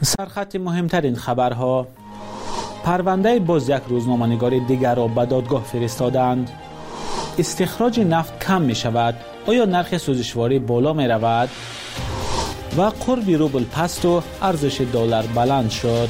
سرخط مهمترین خبرها: پرونده باز یک روزنامه‌نگار دیگر را به دادگاه فرستادند. استخراج نفت کم می شود، آیا نرخ سوزشواری بالا می رود؟ و قرب روبل پست و ارزش دلار بلند شد.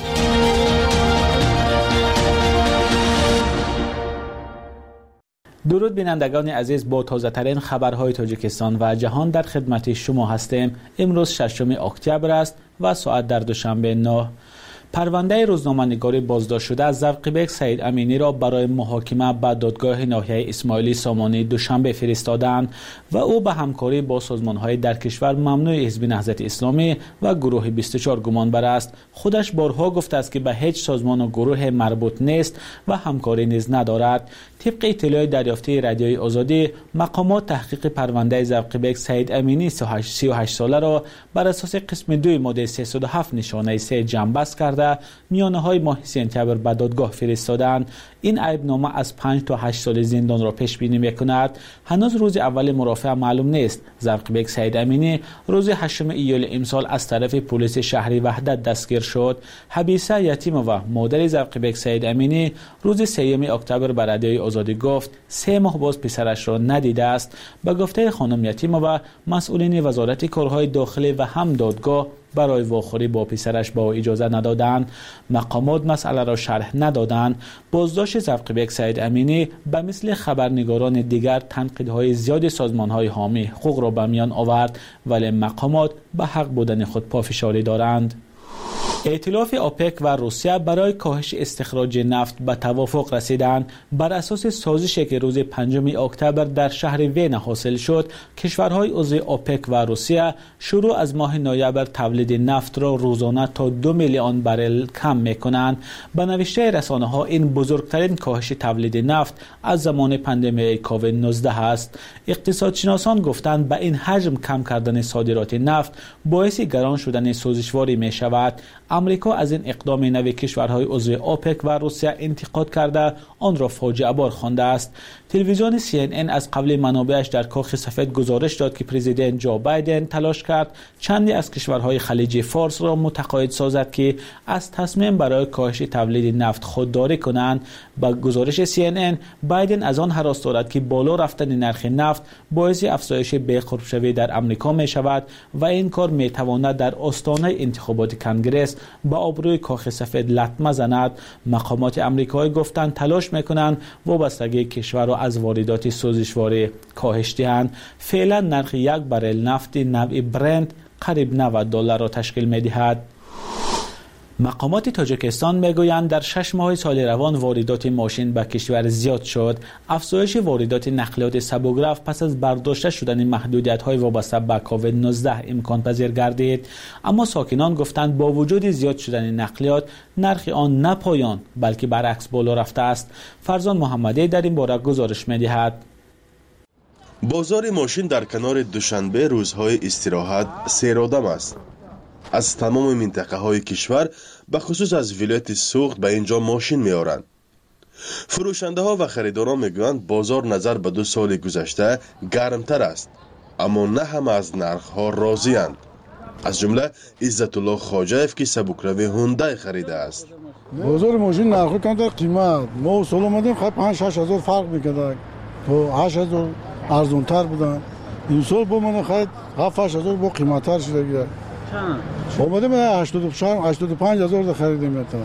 درود بینندگان عزیز، با تازه ترین خبرهای تاجیکستان و جهان در خدمت شما هستیم. امروز 6 اکتبر است و ساعت در دوشنبه 9. پرونده روزنامه‌نگار بازداشت شده از زرقیبک سید امینی را برای محاکمه به دادگاه ناحیه اسماعیلی سامانی دوشنبه فرستادند و او به همکاری با سازمان‌های در کشور ممنوع حزب نهضت اسلامی و گروه 24 گمانبر است. خودش بارها گفته است که به هیچ سازمان و گروه مربوط نیست و همکاری نیز ندارد. طبق اطلاع دریافتی رادیوی آزادی، مقامات تحقیق پرونده زرقیبک سید امینی 38 ساله را بر اساس قسم 2 ماده 307 نشانه 3 جنبست کرده میانه‌های ماه سپتامبر به دادگاه فرستادند. این عیبنامه از 5 تا 8 سال زندان را پیش بینی می‌کند. هنوز روز اول مرافعه معلوم نیست. زرقیبک سید امینی روز 8 ایول امسال از طرف پلیس شهری وحدت دستگیر شد. حبیسه یتیمووا مادر زرقیبک سید امینی روز 3 اکتبر به رادیوی آزادی گفت 3 ماه باز پسرش را ندیده است. به گفته خانم یتیمووا، مسئولین وزارت کارهای داخلی و هم دادگاه برای واخوری با پسرش با اجازه ندادند. مقامات مسئله را شرح ندادند. بازداشت زرقیبک سید امینی به مثل خبرنگاران دیگر تنقیدهای زیاد سازمانهای حامی حقوق را به میان آورد، ولی مقامات به حق بودن خود پافشاری دارند. ائتلاف اوپک و روسیه برای کاهش استخراج نفت به توافق رسیدند. بر اساس سازشی که روز 5 اکتبر در شهر وین حاصل شد، کشورهای عضو اوپک و روسیه شروع از ماه نوامبر تولید نفت را روزانه تا 2 میلیون بارل کم می‌کنند. به نوشته رسانه‌ها این بزرگترین کاهش تولید نفت از زمان پاندمی کووید 19 است. اقتصادشناسان گفتند به این حجم کم کردن صادرات نفت باعث گران شدن سوزشواری می‌شود. امریکا از این اقدام نوی کشورهای عضو اوپک و روسیه انتقاد کرده آن را فاجعه بار خوانده است. تلویزیون CNN از قبل منابعش در کاخ سفید گزارش داد که پرزیدنت جو بایدن تلاش کرد چندی از کشورهای خلیج فارس را متقاعد سازد که از تصمیم برای کاهش تولید نفت خودداری کنند. با گزارش CNN، بایدن از آن هراس دارد که بالا رفتن نرخ نفت باعث افزایش بی‌قرب‌شوی در امریکا می شود و این کار می تواند در آستانه انتخابات کنگره با آبروی کاخ سفید لطمه زند. مقامات آمریکایی گفتند تلاش میکنند وابستگی کشور را از واردات سوزشواری کاهش دهند. فعلا نرخ یک بارل نفت نوع برنت قریب $90 را تشکیل میدهد. مقامات تاجیکستان میگویند در 6 ماه سال روان واردات ماشین به کشور زیاد شد. افزایش واردات نقلیات سبوگرف پس از برداشته شدن محدودیت‌های وابسته به کووید 19 امکان پذیر گردید، اما ساکنان گفتند با وجود زیاد شدن نقلیات نرخ آن نه پایان بلکه برعکس بالا رفته است. فرزان محمدی در این باره گزارش می‌دهد. بازار ماشین در کنار دوشنبه روزهای استراحت سیرآدم است. از تمام منطقه های کشور به خصوص از ولایت سوخت به اینجا ماشین می آرند. فروشنده ها و خریداران می گویند بازار نظر به 2 سال گذشته گرمتر است، اما نه همه از نرخ ها راضی اند. از جمله عزت الله خواجه‌اف که سبکروی هوندای خریده است. بازار ماشین نرخ کم در قیمت ما سال اومدیم خیلی 5-6 هزار فرق میکرد، تو 8 هزار ارزون تر بودن. این سال با من خیلی 7-8 هزار با قیمت تر شده گیره. اومده من 85 هزار خریدیم مثلا.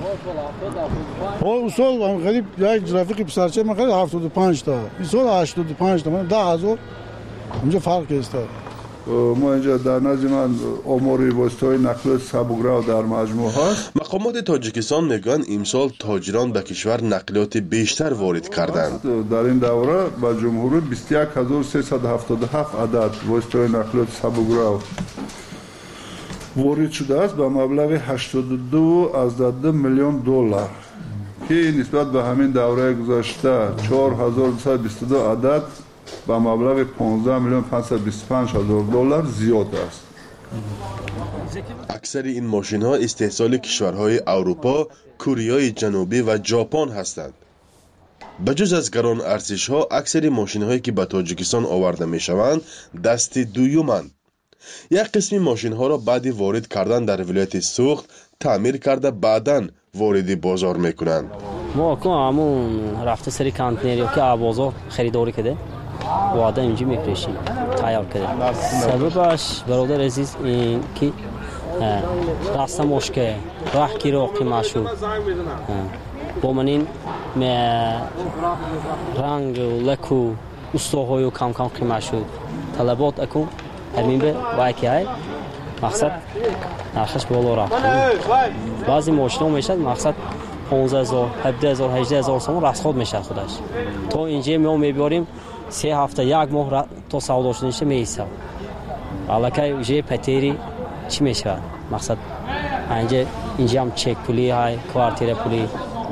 اون سال من خرید یک رفیق پسرچه من خرید 75 تا. این سال 85 تا من 10 هزار اونجا فرق است. ما اینجا در نزد من امور واسطه نقلیات سبوگرف در مجموع هست. مقامات تاجیکستان میگن امسال تاجران به کشور نقلیات بیشتر وارد کردند. در این دوره به جمهوری 21377 عدد واسطه نقلیات سبوگرف وارد شده است به مبلغ 82.2 میلیون دلار که نسبت به همین دوره گذشته 4222 عدد به مبلغ 15,525,000 دلار زیاد است. اکثر این ماشین ها استحصال کشورهای اروپا، کره جنوبی و ژاپن هستند. بجز از گران ارزش ها، اکثر ماشین هایی که به تاجیکستان آورده می شوند دست دویمند. یک قسمی ماشین ها را بعد وارد کردن در ولایت سوخت تعمیر کرده بعداً وارد بازار میکنند. ما همون رفته سری کانتینری که بازار خریداری کرده واده اینجا میفروشیم تیار کرده. سببش برادر عزیز این که راستا مشکل راه کی رو قیمت شد با من این رنگ و لک و استوهای و کم کم قیمت شد طلبات اکن همین به وایکی های مقصد نرخش بالا رفت. بعضی ماشینا میشد مقصد 15000 17000 18000 سوم راست خود میشه خودش. تو اینجا ما میبریم 3 هفته یک ماه تو سودا شدنش میشه. الکی جه پتری چی میشه؟ مقصد اینجا هم چک پولی های کوارتیر پولی.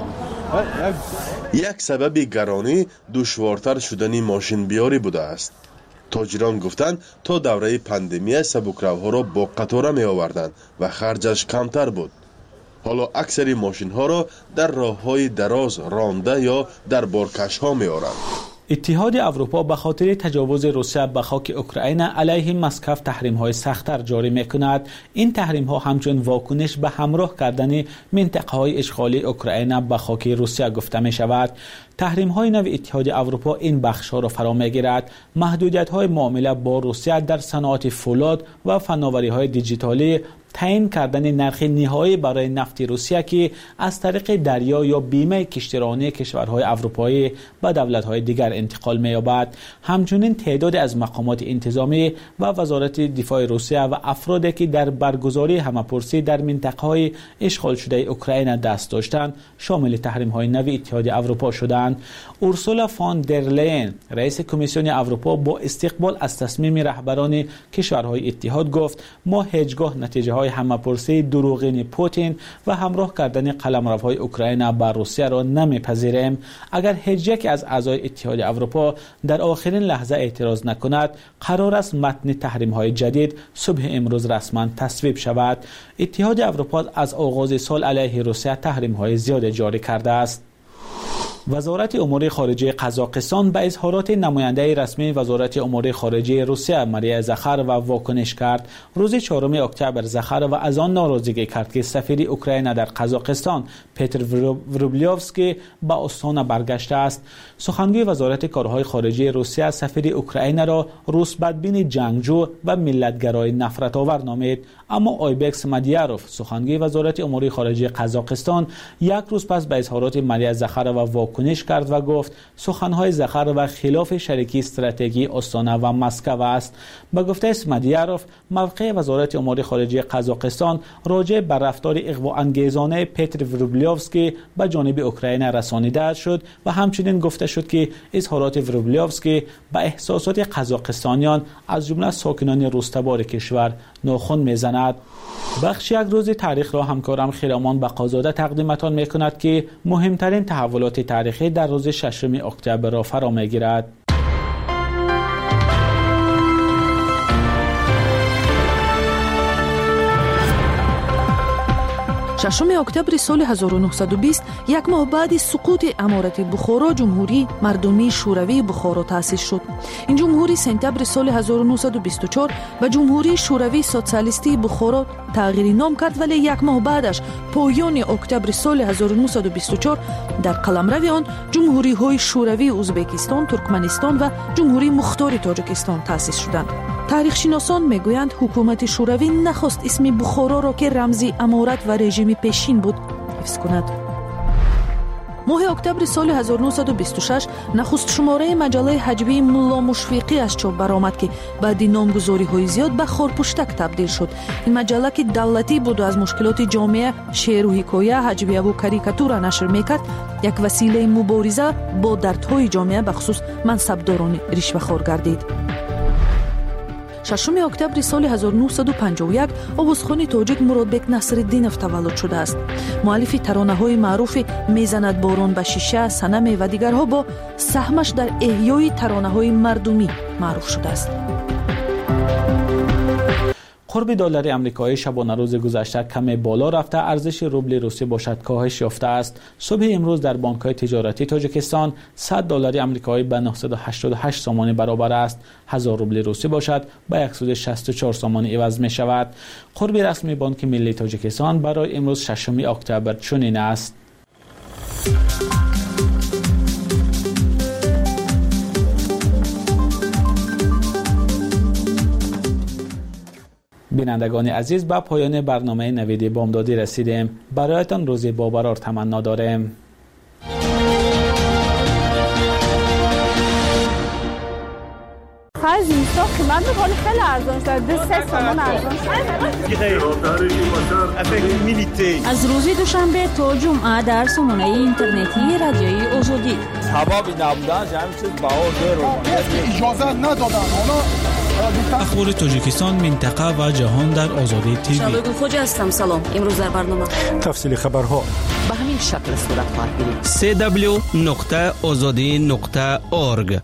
یک سبب گرانی دشوارتر شدن ماشین بیاری بوده است. تاجران گفتند تا دوره پاندمی سبکروها را با قطار می آوردند و خرجش کمتر بود. حالا اکثر ماشین ها را در راه های دراز رانده یا در بارکش ها می آورند. اتحاد اروپا به خاطر تجاوز روسیه به خاک اوکراین علیه مسکو تحریم‌های سخت‌تر جاری می‌کند. این تحریم‌ها همچون واکنش به همراه کردن منطقه‌های اشغالی اوکراین به خاک روسیه گفته می‌شود. تحریم‌های نو اتحاد اروپا این بخش‌ها را فرا می‌گیرد. محدودیت‌های معامله با روسیه در صنعت فولاد و فناوری‌های دیجیتالی، تعیین کردن نرخ نهایی برای نفت روسیه که از طریق دریا یا بیمه کشتیرانی کشورهای اروپایی به دولت‌های دیگر انتقال می‌یابد. همچنین تعداد از مقامات انتظامی و وزارت دفاع روسیه و افرادی که در برگزاری همه‌پرسی در منطقه‌های اشغال شده اوکراین دست داشتند شامل تحریم‌های نو اتحاد اروپا شدند. اورسولا فون در لین رئیس کمیسیون اروپا با استقبال از تصمیم رهبران کشورهای اتحاد گفت ما هیچگاه نتیجه‌های همه‌پرسی دروغین پوتین و همراه کردن قلمروهای اوکراین با روسیه را نمیپذیریم. اگر هیچ یک از اعضای اتحاد اروپا در آخرین لحظه اعتراض نکند قرار است متن تحریم‌های جدید صبح امروز رسما تصویب شود. اتحاد اروپا از آغاز سال علیه روسیه تحریم‌های زیاد جاری کرده است. وزارت امور خارجه قزاقستان به اظهارات نماینده رسمی وزارت امور خارجه روسیه ماریا زخاروا واکنش کرد. روز 4 اکتبر زخاروا از آن ناراضگی کرد که سفیر اوکراین در قزاقستان پتر وروبلیوفسکی به استان برگشته است. سخنگوی وزارت کارهای خارجه روسیه سفیر اوکراین را روس بدبین جنگجو و ملتگرای نفرت آور نامید، اما آیبکس مدیاروف سخنگوی وزارت امور خارجه قزاقستان یک روز پس به اظهارات ماریا زخاروا واکنش کرد و گفت سخنهای زخاروا خلاف شریکی استراتژی استانه و مسکو است. به گفته مدیاروف موقع وزارت امور خارجه قزاقستان راجع به رفتار اغواانگیزانه پتر وروبلیوفسکی به جانب اوکراین رسانیده شد و همچنین گفته شد که اظهارات وروبلیوفسکی به احساسات قزاقستانیان از جمله ساکنان روستبار کشور ناخن میزند. بخش یک روز تاریخ را همکارم خیرامان بقازاده تقدیمتان میکند که مهمترین تحولات تاریخی در روز 6 اکتبر را فرا میگیرد. 6 اکتبر سال 1920 یک ماه بعد سقوط امارت بخارا جمهوری مردمی شوروی بخارا تأسیس شد. این جمهوری سپتامبر سال 1924 به جمهوری شوروی سوسیالیستی بخارا تغییر نام کرد، ولی یک ماه بعدش پایان اکتبر سال 1924 در قلمرو آن جمهوری های شوروی ازبکستان، ترکمنستان و جمهوری مختار تاجیکستان تأسیس شدند. تاریخ شناسان میگویند حکومت شوروی نخواست اسم بخارا را که رمزی امارت و رژیم پیشین بود حفظ کند. ماه اکتبر سال 1926 نخست شماره مجله حجبی ملا مشفیقی از چاپ برآمد که بعد نامگذاری های زیاد به خارپشتک تبدیل شد. این مجله که دولتی بود و از مشکلات جامعه شعر و حکایه، حجبیه و کاریکاتور نشر میکرد، یک وسیله مبارزه با دردهای جامعه به خصوص منصبداران رشوه‌خوار گردید. 6 اکتبر سال 1951 آوازخوان تاجیک مرادبک نصرالدینов تولد شده است. مؤلف ترانه‌های معروف میزند باران به شیشه، صنم و دیگرها با سهمش در احیای ترانه‌های مردمی معروف شده است. قرب دلار آمریکایی شبانه روز گذشته کم بالا رفته ارزش روبل روسی باشد کاهش یافته است. صبح امروز در بانک‌های تجارتی تاجیکستان 100 دلار آمریکایی به 988 سومانی برابر است. 1000 روبل روسی باشد به 164 سومانی عوض می شود. قرب رسمی بانک ملی تاجیکستان برای امروز 6 اکتبر چنین است. بینندگان عزیز، به پایان برنامه نوید بامدادی رسیدیم. برایتان روزی باقرار تمنا داریم. خرج اینستا قیمت بکنی خیلی ارزان شد. 2-3 تومان ارزان شد. از روز دوشنبه تا جمعه در سامانه اینترنتی رادیوی آزادی. سبب نبودن همین چیز بها گرون. اجازه ندادن. اخبار تاجیکستان، منطقه و جهان در آزادی تیوی. شبگون خوجه هستم. سلام. امروز در برنامه تفصیل خبرها به همین شکل صورت خواهد گرفت. www.azadi.org.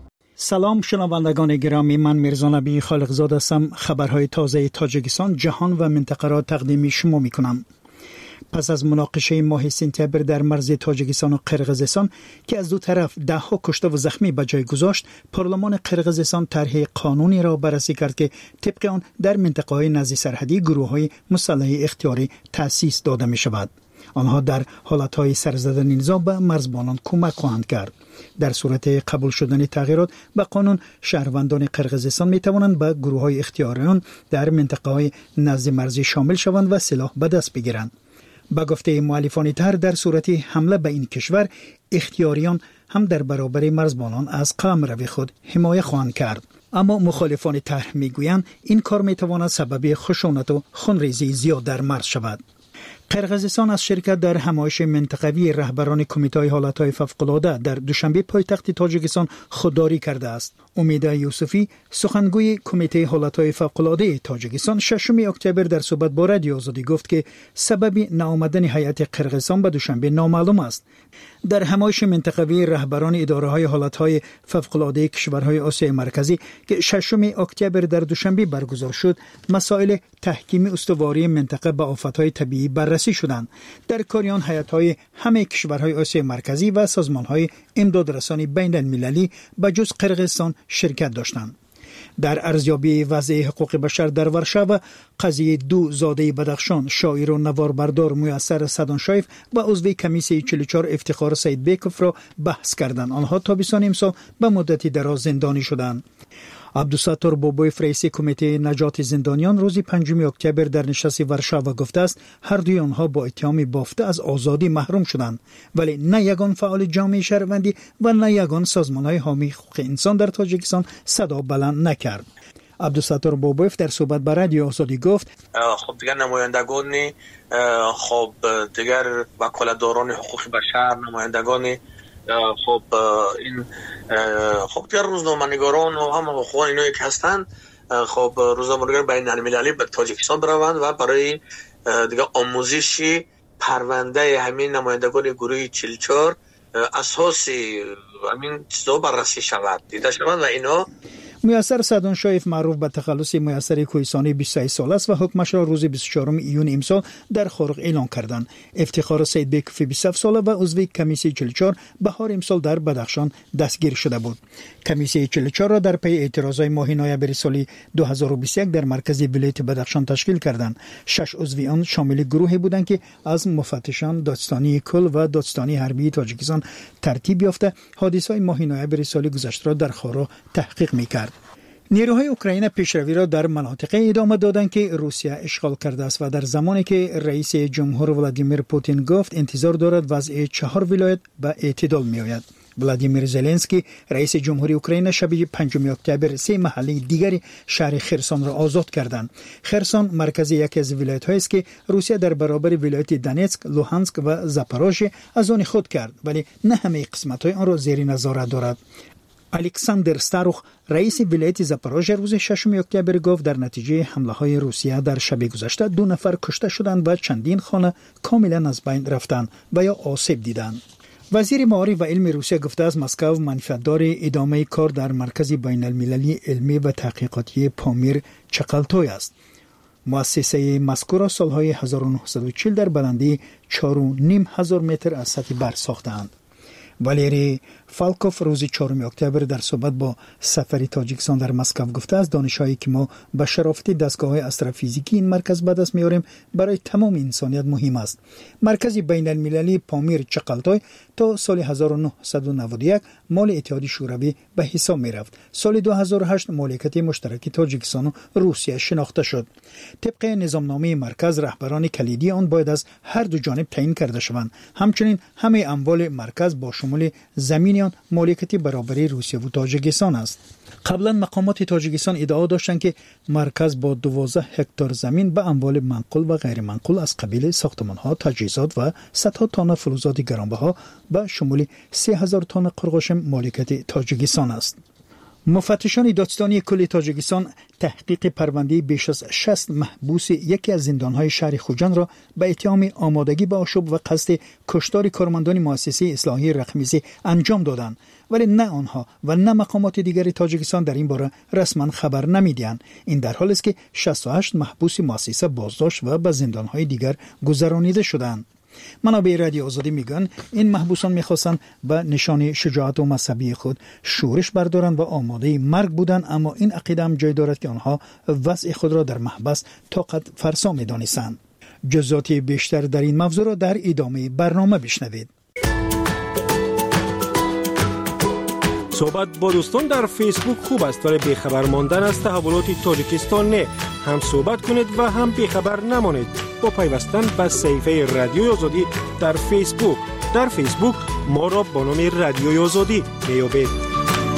سلام شنوندگان گرامی، من میرزا نبی خالقزاده هستم. خبرهای تازه تاجیکستان، جهان و منطقه را تقدیم شما میکنم. پس از مناقشه ماه سپتامبر در مرز تاجیکستان و قرقیزستان که از دو طرف دهها کشته و زخمی به جای گذاشت، پارلمان قرقیزستان طرح قانونی را بررسی کرد که طبق آن در منطقه‌های نزدیک سرحدی گروه‌های مسلح اختیاری تأسیس داده می شود. آنها در حالتهای سرزدن نزاع به مرزبانان کمک خواهند کرد. در صورت قبول شدن تغییرات به قانون، شهروندان قرقیزستان می توانند به گروه‌های اختیاریان در منطقه‌های نزدیک مرزی شامل شوند و سلاح به دست بگیرند. با گفته مؤلفان طرح، در صورت حمله به این کشور، اختیاریان هم در برابر مرزبانان از قلمرو خود حمایت خواهند کرد. اما مخالفان طرح میگویند این کار میتواند سبب خشونت و خونریزی زیاد در مرز شود. قرقیزستان از شرکت در همایش منطقوی رهبران کمیته حالتهای فوق‌العاده در دوشنبه پایتخت تاجیکستان خودداری کرده است. امید یوسفی، سخنگوی کمیته حالتهای فوق‌العاده تاجیکستان، 6 اکتبر در صحبت با رادیو آزادی گفت که سبب ناآمدن هیئت قرقیزستان به دوشنبه نامعلوم است. در همایش منطقوی رهبران اداره‌های حالتهای فوق‌العاده کشورهای آسیای مرکزی که 6 اکتبر در دوشنبه برگزار شد، مسائل تحکیم استواری منطقه به آفت‌های طبیعی بررسی شدند. در کاریان هیئت‌های همه کشورهای آسیای مرکزی و سازمان‌های امدادرسانی بین‌المللی به جز قرقیزستان شرکت داشتند. در ارزیابی وضع حقوق بشر در ورشو، قضیه 2 زاده بدخشان، شاعر و نواربردار میسر سدانشایف و عضو کمیسیون 44 افتخار سید بیکوف را بحث کردند. آنها تابستان امسال به مدتی دراز زندانی شدند. عبدالستار بابویف، رئیس کمیته نجات زندانیان، روز 5 اکتبر در نشست ورشو گفته است هر دوی آنها با اتهام بافته از آزادی محروم شدند، ولی نه یگان فعال جامعه شهروندی و نه یگان سازمان‌های حامی حقوق انسان در تاجیکستان صدا بلند نکرد. عبدالستار بابویف در صحبت با رادیو آزادی گفت خب دیگر نمایندگان خب دیگر وکالتداران حقوق بشر، نمایندگان خب این خب دیگر روزنامه‌نگاران و هم حقوق‌دان اینایی که هستند، خب روزنامه‌نگار بین‌المللی به تاجیکستان بروند و برای دیگر آموزشی پرونده همین نمایندگان گروه 44 اساسی همین چیزا بررسی شود، دیده شود و اینا. میسر سدانشایف، معروف به تخلص میسر کوهستانی، 23 سال است و حکمش را روز 24 ایون امسال در خارق اعلان کردند. افتخار سید بیکوف، 27 ساله و عضو کمیسیون 44 بهار امسال در بدخشان دستگیر شده بود. کمیسیون 44 را در پی اعتراضات ماه نوامبر سال 2021 در مرکز ولایت بدخشان تشکیل کردند. 6 عضو آن شامل گروهی بودند که از مفتشان دادستانی کل و دادستانی حربی تاجیکستان ترتیب یافته حادثه‌های ماه نوامبر سال گذشته را در خارا تحقیق می‌کرد. نیروهای اوکراین پیشروی را در مناطقی ادامه دادند که روسیه اشغال کرده است و در زمانی که رئیس جمهور ولادیمیر پوتین گفت انتظار دارد وضع 4 ولایت به اعتدال می‌آید. ولادیمیر زلنسکی، رئیس جمهوری اوکراین، شب 5 اکتبر 3 محله دیگری شهر خرسون را آزاد کردند. خرسون مرکز یکی از ولایت‌هایی است که روسیه در برابر ولایت دونتسک، لوهانسک و زاپاروژه از آن خود کرد، ولی نه همه قسمت‌های آن را زیر نظارت دارد. الکساندر ستاروخ، رئیس ولایت زاپاروژه، روز 6 اکتبر گفت در نتیجه حمله‌های روسیه در شب گذشته 2 نفر کشته شدند و چندین خانه کاملا از بین رفتند و یا آسیب دیدند. وزیر معارف و علم روسیه گفته است مسکو منفعتدار ادامه کار در مرکز بین‌المللی علمی و تحقیقاتی پامیر چقلتوی است. مؤسسه مذکور سالهای 1940 در بلندی 4,500 متر از سطح بر ساختند. والری فالکوف روز 4 اکتبر در صحبت با سفیر تاجیکستان در مسکو گفته است دانش‌هایی که ما به شرافت دستگاه استروفیزیکی این مرکز به دست می‌آوریم برای تمام انسانیت مهم است. مرکز بین‌المللی پامیر چقلتای تا سال 1991 مال اتحادیه شوروی به حساب می‌رفت. سال 2008 مالکیت مشترک تاجیکستان و روسیه شناخته شد. طبق نظامنامه مرکز رهبران کلیدی آن باید از هر دو جانب تعیین کرده شوند. همچنین همه اموال مرکز با شمول زمین آن مالکیت برابری روسیه و تاجیکستان است. قبلا مقامات تاجیکستان ادعا داشتند که مرکز با 12 هکتار زمین به اموال منقول و غیر منقول از قبیل ساختمان‌ها، تجهیزات و صدها تن فلزات گرانبها به شمول 3000 تن قرقاشم مالکیت تاجیکستان است. مفتشان دادستانی کل تاجیکستان تحقیق پرونده بیش از 60 محبوس یکی از زندان‌های شهر خوجند را به اتهام آمادگی به آشوب و قصد کشتار کارمندان مؤسسه اصلاحی رقم 3 انجام دادند، ولی نه آنها و نه مقامات دیگر تاجیکستان در این باره رسما خبر نمی‌دهند. این در حالی است که 68 محبوس مؤسسه بازداشت و به زندان‌های دیگر گذرانیده شدند. منابع رادیو آزادی میگن این محبوسان میخواستند به نشان شجاعت و مذهبی خود شورش بردارند و آماده مرگ بودند، اما این عقیده هم جای دارد که آنها وضع خود را در محبس طاقت فرسا میدانستند. جزئیات بیشتر در این موضوع را در ادامه برنامه بشنوید. صحبت با دوستان در فیسبوک خوب است، ولی بیخبر ماندن از تحولات تاجیکستان نه. هم صحبت کنید و هم بیخبر نمانید با پیوستن به صفحه رادیو آزادی در فیسبوک. در فیسبوک ما را با نام رادیو آزادی میابید.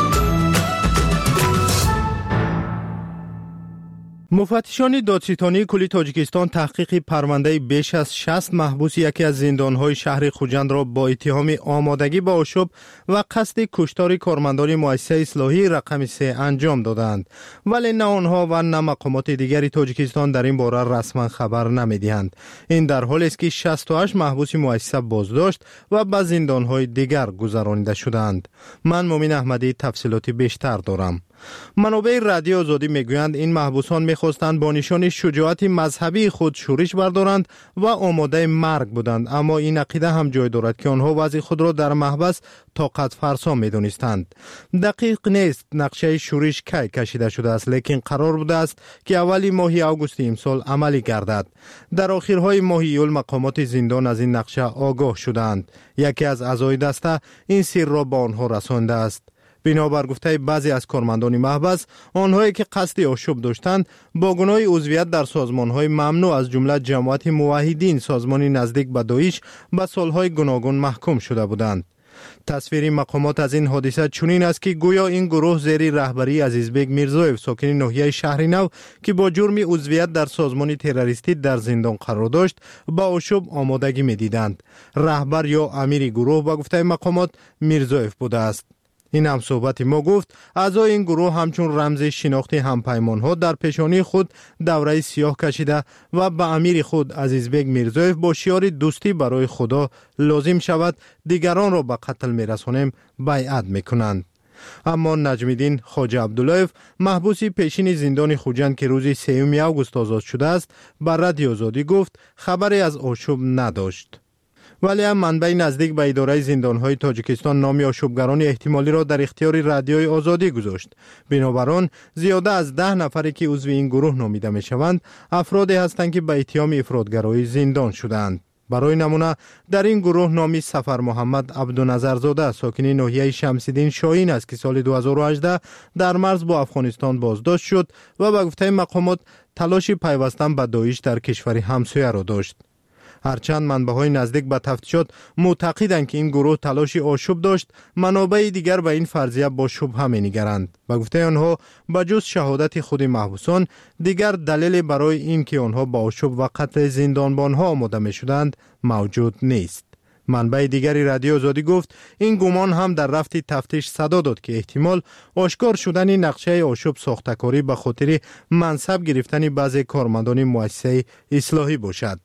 مفتشان دادستانی کل تاجیکستان تحقیق پرونده بیش از 60 محبوس یکی از زندان‌های شهر خوجند را با اتهام آمادگی به آشوب و قصد کشتار کارمندان مؤسسه اصلاحی رقم 3 انجام دادند، ولی نه آنها و نه مقامات دیگری تاجیکستان در این باره رسما خبر نمی‌دهند. این در حالی است که 68 محبوس مؤسسه بازداشت و به زندان‌های دیگر گذرانیده شدند. من مومن احمدی تفصیلات بیشتر دارم. منابع رادیو آزادی میگویند این محبوسان میخواستند با نشان شجاعت مذهبی خود شورش بردارند و آماده مرگ بودند، اما این عقیده هم جای دارد که آنها وضع خود را در محبس طاقت فرسا میدانستند. دقیق نیست نقشه شورش کی کشیده شده است، لیکن قرار بوده است که اولی ماه آگوست امسال عملی گردد. در آخرهای ماه ایول مقامات زندان از این نقشه آگاه شدند. یکی از اعضای دسته این سر را به آنها رسانده است. بنابر گفته بعضی از کارمندان محبس، آنهایی که قصد آشوب داشتند با گناه عضویت در سازمان‌های ممنوع از جمله جماعت موحدین، سازمانی نزدیک به داعش، به سالهای گوناگون محکوم شده بودند. تصویر مقامات از این حادثه چنین است که گویا این گروه زیر رهبری عزیزبگ میرزایف ساکن ناحیه شهر نو که با جرم عضویت در سازمان تروریستی در زندان قرار داشت با آشوب آمادگی می‌دیدند. رهبر یا امیر گروه با گفته مقامات میرزایف بوده است. این هم صحبت ما گفت اعضای این گروه همچون رمز شناخت همپیمان ها در پیشانی خود دوره سیاه کشیده و به امیر خود عزیزبگ میرزایف با شعار دوستی برای خدا لازم شود دیگران را به قتل میرسانیم بیعت میکنند. اما نجمیدین خواجه عبداللهیف محبوس پیشین زندان خوجند که روز 3 آگوست آزاد شده است بر رادیو آزادی گفت خبری از آشوب نداشت. ولی هم منبع نزدیک به اداره زندان‌های تاجیکستان نام آشوبگران احتمالی را در اختیار رادیوی آزادی گذاشت. بنابراین زیاده از 10 نفری که عضو این گروه نامیده می‌شوند افرادی هستند که به اتهام افراطگرایی زندان شدند. برای نمونه در این گروه نامی سفر محمد عبدالنظرزاده ساکن ناحیه شمس‌الدین شاهین است که سال 2018 در مرز با افغانستان بازداشت شد و به گفته مقامات تلاش پیوستن به داعش در کشور همسایه را داشت. هرچند منبع‌های نزدیک به تفتیشات معتقدند که این گروه تلاش آشوب داشت، منابع دیگر به این فرضیه با شبهه می‌نگرند. به گفته آنها به جز شهادت خود محبوسان دیگر دلیل برای این که آنها با آشوب و قتل زندانبان‌ها آماده می‌شدند موجود نیست. منبع دیگری رادیو آزادی گفت این گمان هم در رفت تفتیش صدا داد که احتمال آشکار شدن نقشه آشوب ساختکاری به خاطر منصب گرفتن بعضی کارمندان مؤسسه اصلاحی باشد.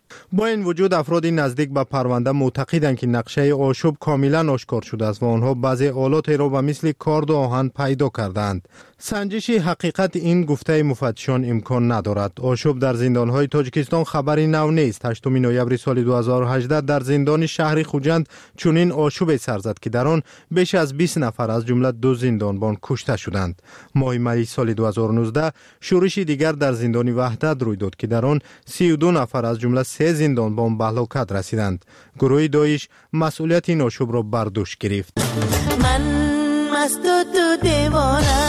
با این وجود افراد نزدیک به پرونده معتقدند که نقشه آشوب کاملا آشکار شده است و آنها بعضی آلات را به مثل کارد و آهن پیدا کردند. سنجش حقیقت این گفته مفتشان امکان ندارد. آشوب در زندانهای تاجیکستان خبری نو نیست. 8 نوامبر سال 2018 در زندان شهر خوجند چنین آشوب سر زد که در آن بیش از 20 نفر از جمله 2 زندانبان کشته شدند. ماه می سال 2019 شورش دیگر در زندان وحدت روی داد که در آن 32 نفر از جمله 3 زندانبان به هلاکت رسیدند. گروه داعش مسئولیت این آشوب را بر دوش گرفت. من مست و تو دیوانه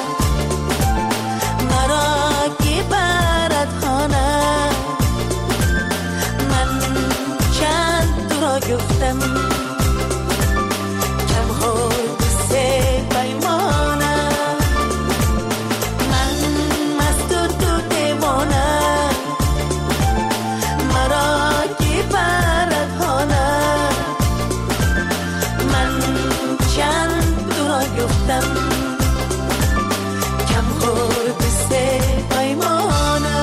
مرا کی برد خانه من چند تو را گفتم کم خود سه پیمانه من مست و تو دیوانه مرا کی برد خانه من چند تو را گفتم کم خود سه پیمانه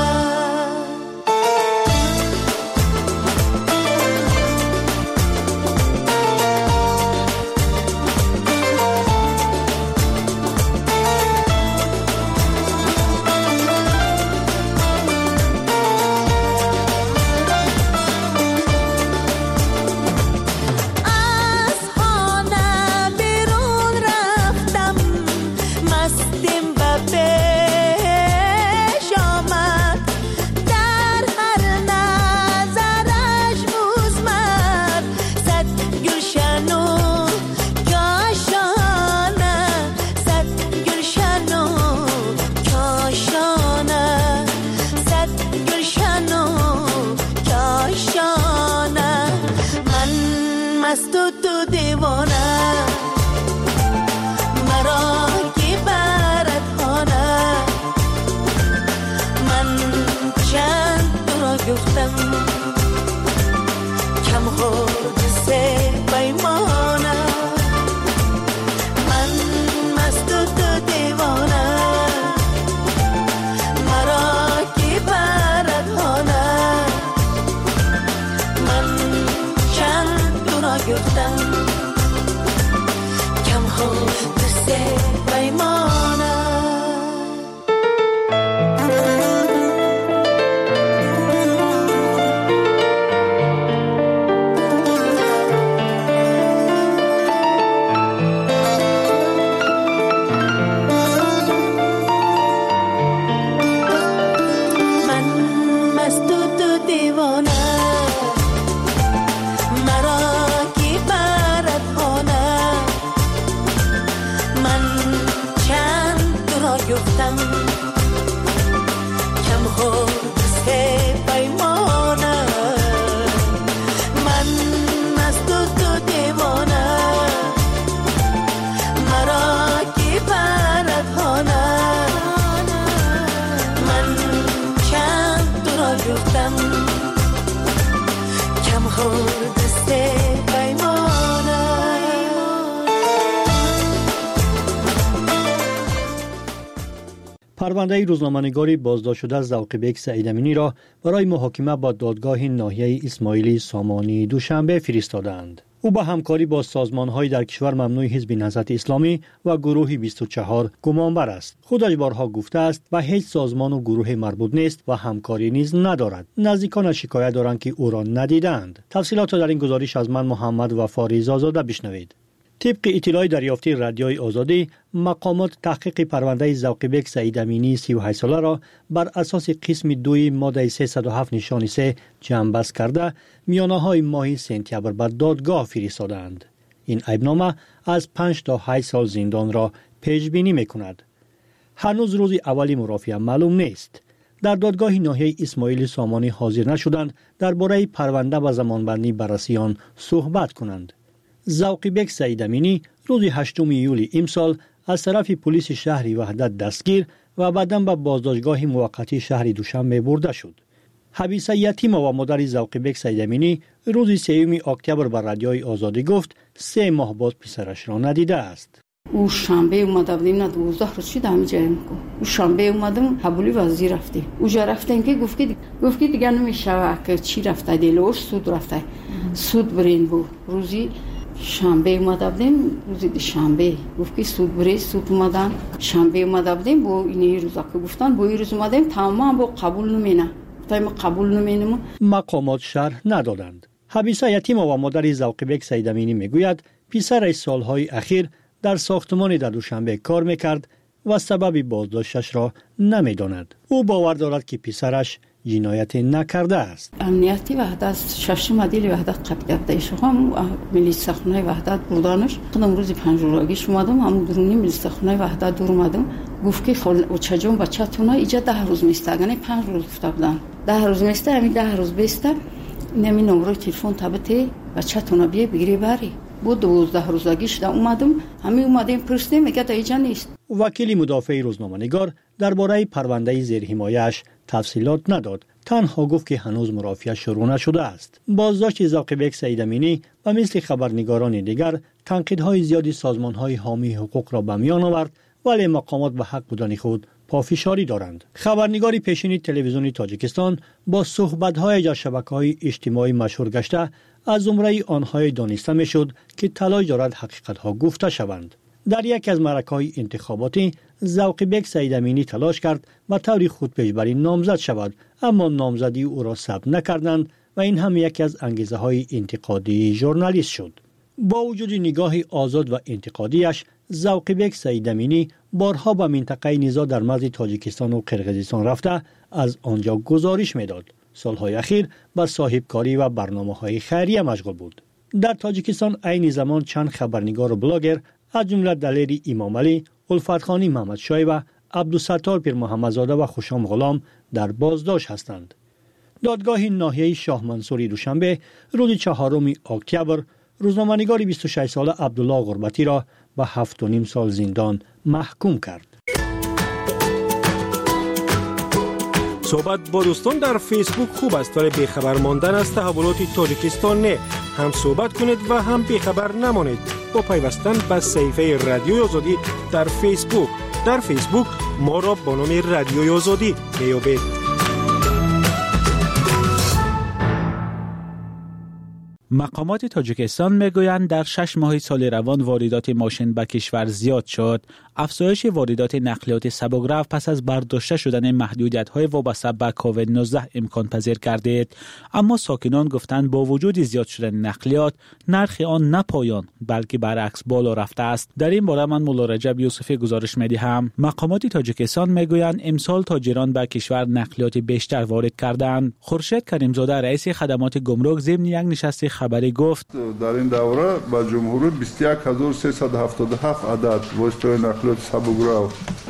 پرونده روزنامه‌نگاری بازداشت شده ذوقی‌بک سعید امینی را برای محاکمه با دادگاه ناحیه اسماعیلی سامانی دوشنبه فرستادند. او با همکاری با سازمان‌های در کشور ممنوع حزب نهضت اسلامی و گروه 24 گمانبر است. خودش بارها گفته است و هیچ سازمان و گروه مربوط نیست و همکاری نیز ندارد. نزدیکانش شکایت دارند که او را ندیدند. تفصیلات در این گزارش از من محمد وفاری زازاده بشنوید. طبق اطلاع دریافتی رادیوی آزادی، مقامات تحقیق پرونده ذوقی‌بک سعید امینی 38 ساله را بر اساس قسم 2 ماده 307 نشان 3 جمع‌بست کرده میانه‌های ماه سپتامبر به دادگاه فرستادند. این عیبنامه از 5 تا 8 سال زندان را پیش بینی می‌کند. هنوز روز اولی مرافعه معلوم نیست. در دادگاه ناحیه اسماعیلی سامانی حاضر نشدند درباره پرونده و زمانبندی بررسی آن صحبت کنند. ذوقی‌بک سعید امینی روز 8 ایولی امسال از طرف پلیس شهر وحدت دستگیر و بعداً به بازداشتگاه موقتی شهر دوشنبه برده شد. حبیسه یتیم و مادر ذوقی‌بک سعید امینی روز 3 اکتبر به رادیوی آزادی گفت 3 ماه باز پسرش را ندیده است. او شنبه اومده بودیم نه 12 روز شد همینجا میگم او شنبه اومدم قبولی وزیر رفتیم اونجا رفتیم که گفتی دیگه نمیشه که چی رفته دیلوش سود رفته سود برین بود روزی شنبه اومده بودیم روزی شنبه گفتی سود بری سود اومدن شنبه اومده بودیم با این روزا که گفتن با این روز اومدیم تمام با قبول نمینه تایم قبول نمینم مقامات شرح ندادند. حبیسه یتیم و مادر ذوقی سید امینی میگوید پسرش سالهای اخیر در ساختمان در دوشنبه کار میکرد و سبب بازداشتش را نمیداند. او باور دارد که پسرش جنایت نکرده است. امنیتی وحدت ششم عدیل وحدت قبیده شما ملی سخنای وحدت بودانش خودم روز پنجروزی اومدم همون درونی ملی سخنای وحدت دور اومدم گفت که خل چجون بچه‌تون اینجا 10 روز میستگن 5 روز گفته بودن 10 روز میسته همین 10 روز بیسته نمی نمره تلفن تبته بچه‌تون بیا بگیری بری بود 12 روزگی شده اومدم همین اومدیم پرسیدیم میگه تا اینجا نیست. وکیل مدافع روزنامه‌نگار درباره پرونده زیر حمایه‌اش تفصیلات نداد. تنها گفت که هنوز مرافعه شروع نشده است. بازداشت ذوقی سید امینی و مثل خبرنگاران دیگر تنقیدهای زیادی سازمان‌های حامی حقوق را به میان آورد ولی مقامات به حق بودن خود پافشاری دارند. خبرنگاری پیشین تلویزیونی تاجیکستان با صحبت‌های در شبکه‌های اجتماعی مشهور گشته از زمره آنهای دانسته میشد که تلاش دارد حقیقت‌ها گفته شوند. در یک از معرکه‌های انتخاباتی ذوقی سید امینی تلاش کرد و طوری خودپیشبری نامزد شود اما نامزدی او را ثبت نکردند و این هم یکی از انگیزه‌های انتقادی ژورنالیست شد. با وجود نگاه آزاد و انتقادیش ذوقی سید امینی بارها به منطقه نزاع در مرز تاجیکستان و قرقیزستان رفته از آنجا گزارش میداد. سالهای اخیر به صاحبکاری و برنامه‌های خیریه مشغول بود. در تاجیکستان عین زمان چند خبرنگار و بلاگر از جمله دلیر امام علی، الفتخانی محمد شای و عبدالستار پیر محمدزاده و خوشام غلام در بازداشت هستند. دادگاه ناحیه شاه منصوری دوشنبه روز 4 اکتبر روزنامه‌نگار 26 ساله عبدالله غربتی را به 7.5 سال زندان محکوم کرد. صحبت با دوستان در فیسبوک خوب است ولی بیخبر ماندن از تحولات تاجیکستان نه. هم صحبت کنید و هم بیخبر نمانید با پیوستن به صفحه رادیوی آزادی در فیسبوک. در فیسبوک ما را با نام رادیوی آزادی میابید. مقامات تاجیکستان میگویند در 6 ماه سال روان واردات ماشین به کشور زیاد شد. افزایش واردات نقلیات سبک‌رو پس از برداشته شدن محدودیت‌های وابسته به کووید 19 امکان پذیر گردید. اما ساکنان گفتند با وجود زیاد شدن نقلیات نرخ آن نه پایان بلکه برعکس بالا رفته است. در این باره من مولا رجب یوسفی گزارش می‌دهم. مقامات تاجیکستان میگویند امسال تاجران به کشور نقلیات بیشتر وارد کردند. خورشید کریمزاده رئیس خدمات گمرک ضمن یک نشست خبری گفت در این دوره با جمهوری 21377 عدد واسطه نقلیات سبک‌رو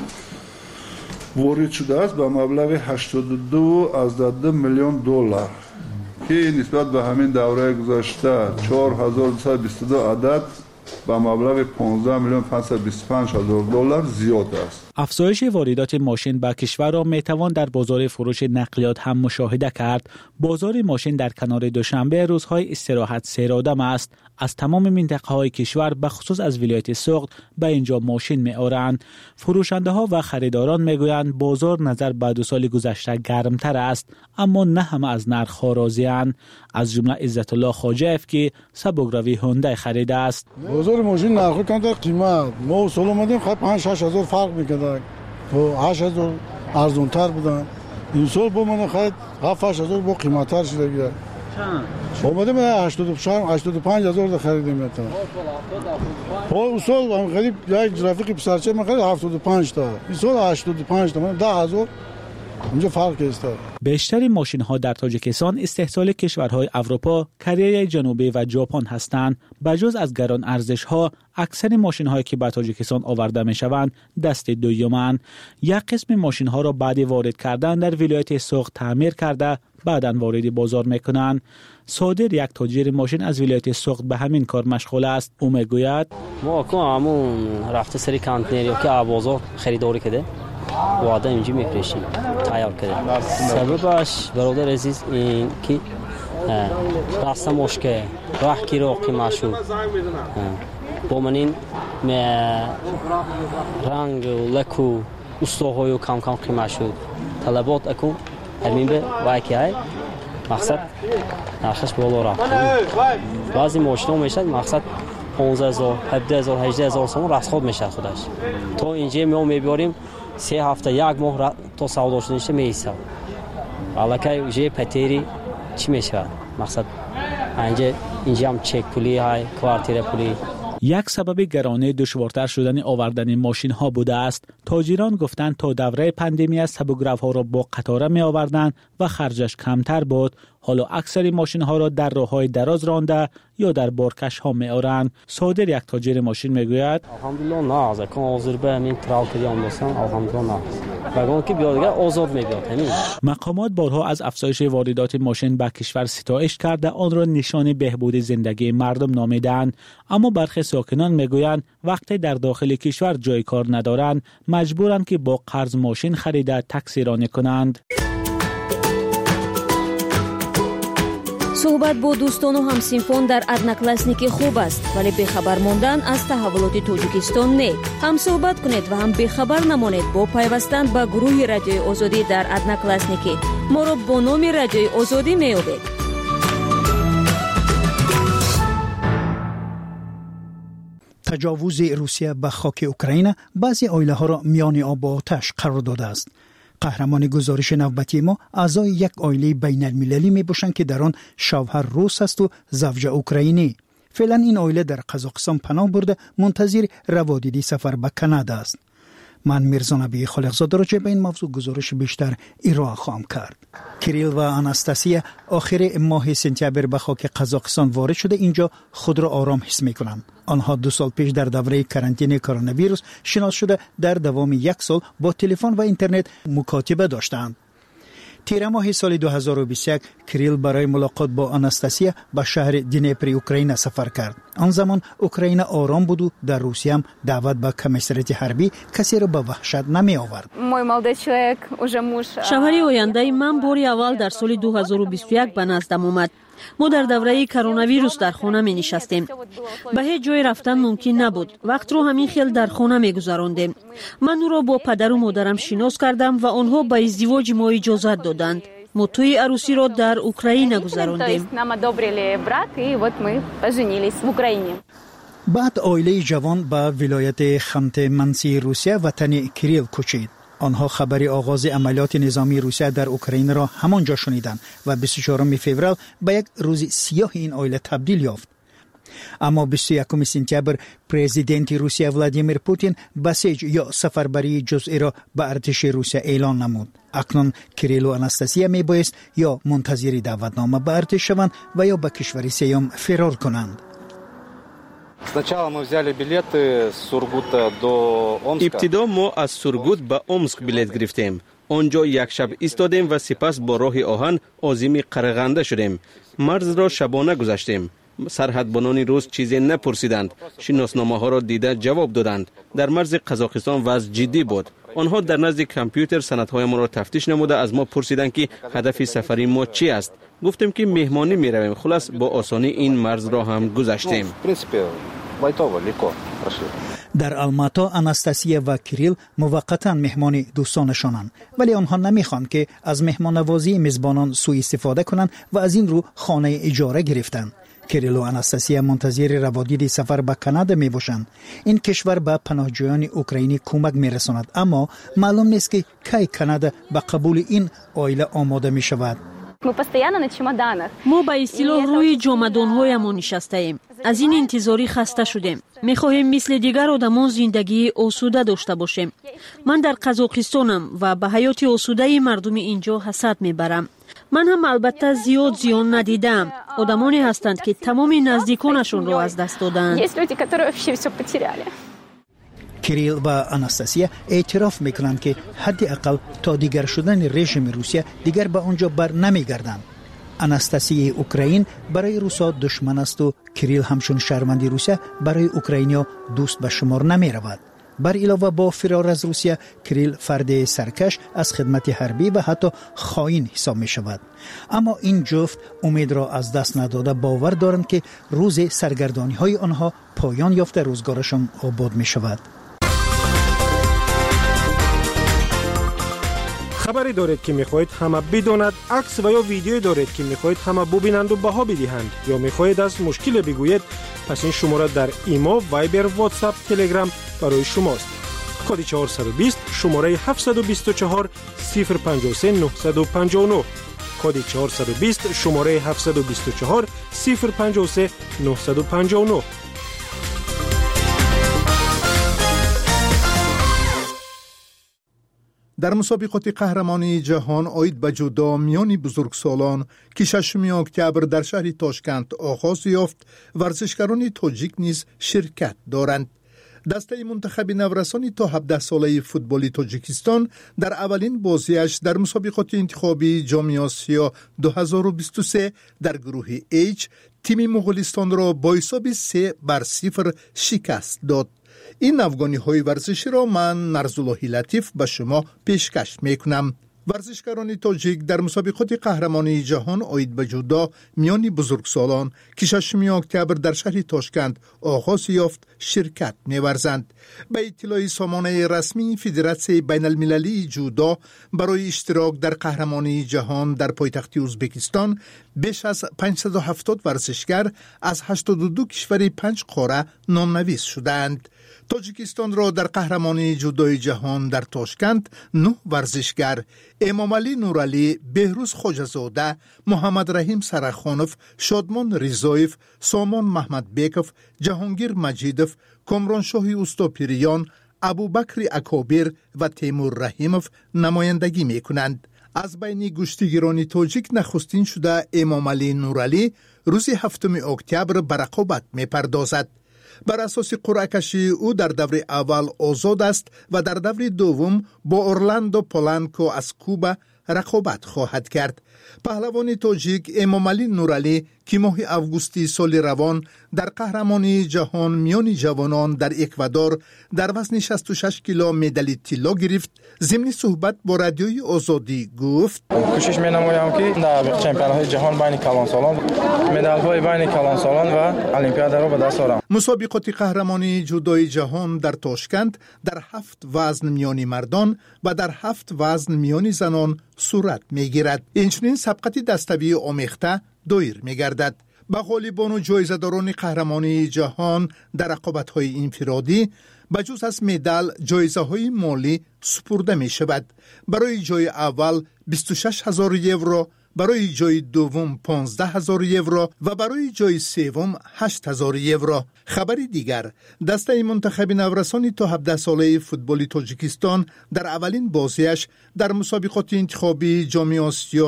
وارد شده است با مبلغ 82.2 میلیون دلار که نسبت به همین دوره گذشته 4222 عدد با مبلغ 15,525,000 دلار زیاد است. افزایش واردات ماشین به کشور را میتوان در بازار فروش نقلیات هم مشاهده کرد. بازار ماشین در کنار دوشنبه روزهای استراحت سیرادم است. از تمام منطقه‌های کشور به خصوص از ولایت سوخت به اینجا ماشین می‌آورند. فروشنده‌ها و خریداران میگویند بازار نظر به 2 سال گذشته گرمتر است اما نه همه از نرخ‌ها راضی‌اند. از جمله عزت الله خواجه‌اف که سبک‌روی هوندای خریده است. بازار ماشین نرخ کم قیمت ما سال اومدیم خب 5-6 هزار فرق می‌کرد. تو 8000 ارزان‌تر بودن. این سال با من خرید 7-8000 با قیمت‌تر شده دیگه. اومدیم 85,000 خریدیم تا. اون سال هم خرید یک رفیق پسرچه من خرید 75 تا. این سال 85 تا. من 10,000 اونجا فرق است. بیشتر ماشین ها در تاجیکستان استحصال کشورهای اروپا، کره جنوبی و ژاپن هستند. بجز از گران ارزش ها، اکثر ماشین هایی که به تاجیکستان آورده می شوند دست دومند. یک قسم ماشین ها را بعد وارد کردن در ولایت سوخت تعمیر کرده بعداً وارد بازار می کنند. صادر یک تاجر ماشین از ولایت سوخت به همین کار مشغول است. او میگوید ما همون رفته سری کانتینری که بازار خریداری کرده واده اینجا میفرشیم تیار کرده. سببش برادر عزیز این که راسته مشکل راه کی رو قیمت شد با من این رنگ و لک و استوهای کم کم قیمت شد طلبات اکو همین به وایکی های مقصد نرخش بالا رفت بعضی ماشینا میشد مقصد 15000 17000 18000 سوم رسخود میشه خودش تو اینجا ما میبریم 3 هفته یک ماه تو سودا شدنش میشه الکی جه پتری چی میشه مقصد اینجا هم چک پولی های کوارتیر پولی. یک سبب گرانه دشوارتر شدن آوردن ماشین ها بوده است. تاجران گفتند تا دوره پاندمی سبوگراف ها را با قطاره می آوردند و خرجش کمتر بود. حالا اکثر ماشین ها را در راههای دراز رانده یا در بارکش ها می آورند. صادر یک تاجر ماشین می گوید الحمدلله نه از کن حاضر به همین تراو کردیم مثلا الحمدلله نه بگم که بیاد دیگه آزاد می بیاد همین. مقامات بارها از افزایش واردات ماشین به کشور ستایش کرده آن را نشان بهبود زندگی مردم نامیدند، اما برخی ساکنان میگویند وقتی در داخل کشور جای کار ندارند مجبورند که با قرض ماشین خریده تاکسی رانی کنند. صحبت با دوستان و همسینفون در ادناکلاسنیکی خوب است، ولی بخبر ماندن از تحولات تاجیکستان نه. هم صحبت کنید و هم بخبر نمانید با پیوستن به گروه رادیوی آزادی در ادناکلاسنیکی. ما را با نام رادیوی آزادی میابید. تجاوز روسیه به خاک اوکراین بعضی عائله ها را میان آب و آتش قرار داده است. قهرمان گزارش نوبتی ما اعضای یک عائله بین المللی می باشند که در آن شوهر روس است و زوج اوکراینی. فعلا این عائله در قزاقستان پناه برده منتظر روادیدی سفر به کانادا است. من میرزا نبی خالقزاده را به این موضوع گزارش بیشتر ارائه خواهم کرد. کریل و آناستاسیا آخر ماه سپتامبر به خاک قزاقستان وارد شده اینجا خود را آرام حس می‌کنند. آنها 2 سال پیش در دوره کرانتین کرونا ویروس شناس شده در دوام 1 سال با تلفن و اینترنت مکاتبه داشتند. تیر ماه سال 2021 کریل برای ملاقات با آناستاسیا به شهر دنیپر اوکراین سفر کرد. آن زمان اوکراین آرام بود و در روسیه هم دعوت به کمیسریت حربی کسی را به وحشت نمی آورد. شوهر آینده من باری اول در سال 2021 به نزدم آمد. ما در دوره کرونا ویروس در خانه می نشستیم. به هیچ جای رفتن ممکن نبود. وقت رو همین خیل در خانه می گذراندیم. من او را با پدر و مادرم شناس کردم و آنها به ازدواج ما اجازت دادند. ما توی عروسی را در اوکراین گذراندیم. بعد عائله جوان به ولایت خانت منسی روسیه وطن کریل کوچید. آنها خبری آغاز عملیات نظامی روسیه در اوکراین را همانجا شنیدند و 24 فوریه به یک روز سیاه این عائله تبدیل یافت. اما 21 سپتامبر پرزیدنت روسیه ولادیمیر پوتین بسیج یا سفربری جزئی را به ارتش روسیه اعلان نمود. اکنون کریل و آناستاسیا می بایست یا منتظر دعوتنامه به ارتش شوند و یا به کشور سیام فرار کنند. ابتدا ما از سورگوت به اومسک بلیط گرفتیم. آنجا یک شب ایستادیم و سپس با راه آهن عازم قرغنده شدیم. مرز را شبانه گذشتیم. سرحدبانان روس چیزی نپرسیدند. شناسنامه ها را دیده جواب دادند. در مرز قزاقستان وضع جدی بود. آنها در نزد کامپیوتر سندهای ما را تفتیش نموده از ما پرسیدند که هدف سفری ما چی است. گفتیم که مهمانی می رویم. خلاص با آسانی این مرز را هم گذشتیم. در آلماتا آناستاسیا و کریل موقتا مهمان دوستانشانند، ولی آنها نمیخوان که از مهمانوازی میزبانان سوء استفاده کنند و از این رو خانه اجاره گرفتند. کریل و آناستاسیا منتظر روادید سفر به کانادا می باشند. این کشور به پناهجویان اوکراینی کمک می رساند، اما معلوم نیست که کی کانادا به قبول این عائله آماده می شود. ما به اصطلاح روی جامدان‌هایمان نشسته‌ایم. از این انتظاری خسته شدیم. می‌خواهیم مثل دیگر آدمان زندگی آسوده داشته باشیم. من در قزاقستانم و به حیات آسوده مردم اینجا حسد می‌برم. من هم البته زیاد زیان ندیدم. آدمانی هستند که تمام نزدیکانشون را از دست دادند. کریل و آناستاسیا اعتراف میکنند که حداقل تا دیگر شدن رژیم روسیه دیگر به آنجا بر نمیگردند. آناستاسیا اوکراین برای روسا دشمن است و کریل همچون شهروند روسیه برای اوکراینیا دوست به شمار نمی رود. بر علاوه با فرار از روسیه کریل فرد سرکش از خدمت حربی و حتی خائن حساب می شود. اما این جفت امید را از دست نداده باور دارند که روز سرگردانی های آنها پایان یافته روزگارشان آباد می شود. خبری دارید که میخواهید همه بداند، عکس و یا ویدیویی دارید که میخواهید همه ببینند و بها بدهند، یا میخواهید از مشکل بگویید، پس این شماره در ایما، وایبر، واتساپ، تلگرام برای شماست. کد 420 شماره 724 053 959. کد 420 شماره 724 053 959. در مسابقات قهرمانی جهان آید به جودو میان بزرگسالان که 6 اکتبر در شهر تاشکند آغاز یافت، ورزشکاران تاجیک نیز شرکت دارند. دسته منتخب نورسانی تا 17 ساله فوتبالی تاجیکستان در اولین بازیش در مسابقات انتخابی جام آسیا 2023 در گروه H تیم مغولستان را با حساب 3-0 شکست داد. این افغانی های ورزشی را من نرزاللهی لطیف به شما پیشکش میکنم. ورزشکاران تاجیک در مسابقات قهرمانی جهان آید به جودو میان بزرگسالان که 6 اکتبر در شهر تاشکند آغاز یافت شرکت می‌ورزند. به اطلاع سامانه رسمی فدراسیون بین المللی جودو برای اشتراک در قهرمانی جهان در پایتخت ازبکستان بیش از 570 ورزشکار از 82 کشور 5 قاره نامنویس شدند. تاجیکستان را در قهرمانی جودوی جهان در تاشکند 9 ورزشکار امام علی نورعلی، بهروز خواجه‌زاده، محمد رحیم سرخانوف، شادمان رضایف، سامان محمد بیکوف، جهانگیر مجیدوف، کامرانشاه اوستاپیریان، ابوبکر اکابر و تیمور رحیموف نمایندگی می‌کنند. از بین گشتیگیران تاجیک نخستین شده امام علی نورعلی روز 7 اکتبر به رقابت می‌پردازد. بر اساس قرعه کشی او در دور اول آزاد است و در دور دوم با اورلاندو پولانکو از کوبا رقابت خواهد کرد. پهلوان تاجیک امام علی نورعلی که ماه اوگوستی سال روان در قهرمانی جهان میان جوانان در اکوادور در وزن 66 کیلو مدال طلا گرفت، ضمن صحبت با رادیوی آزادی گفت: کوشش می‌نمایم که در چمپیونات جهان بین کلانسالان مدال‌های بین کلانسالان و المپیاد را به دست آورم. مسابقات قهرمانی جودوی جهان در تاشکند در 7 وزن میان مردان و در 7 وزن میان زنان صورت می‌گیرد. اینچنین سبقت دستوی آمیخته دایر می‌گردد. به غالبان و جایزه‌داران قهرمانی جهان در رقابت‌های انفرادی بجز از مدال جایزه‌های مالی سپرده می‌شود. برای جای اول 26,000 یورو، برای جای دوم 15,000 یورو و برای جای سوم 8,000 یورو. خبری دیگر، دسته منتخب نورسانی تا 17 ساله فوتبالی تاجیکستان در اولین بازیش در مسابقات انتخابی جام آسیا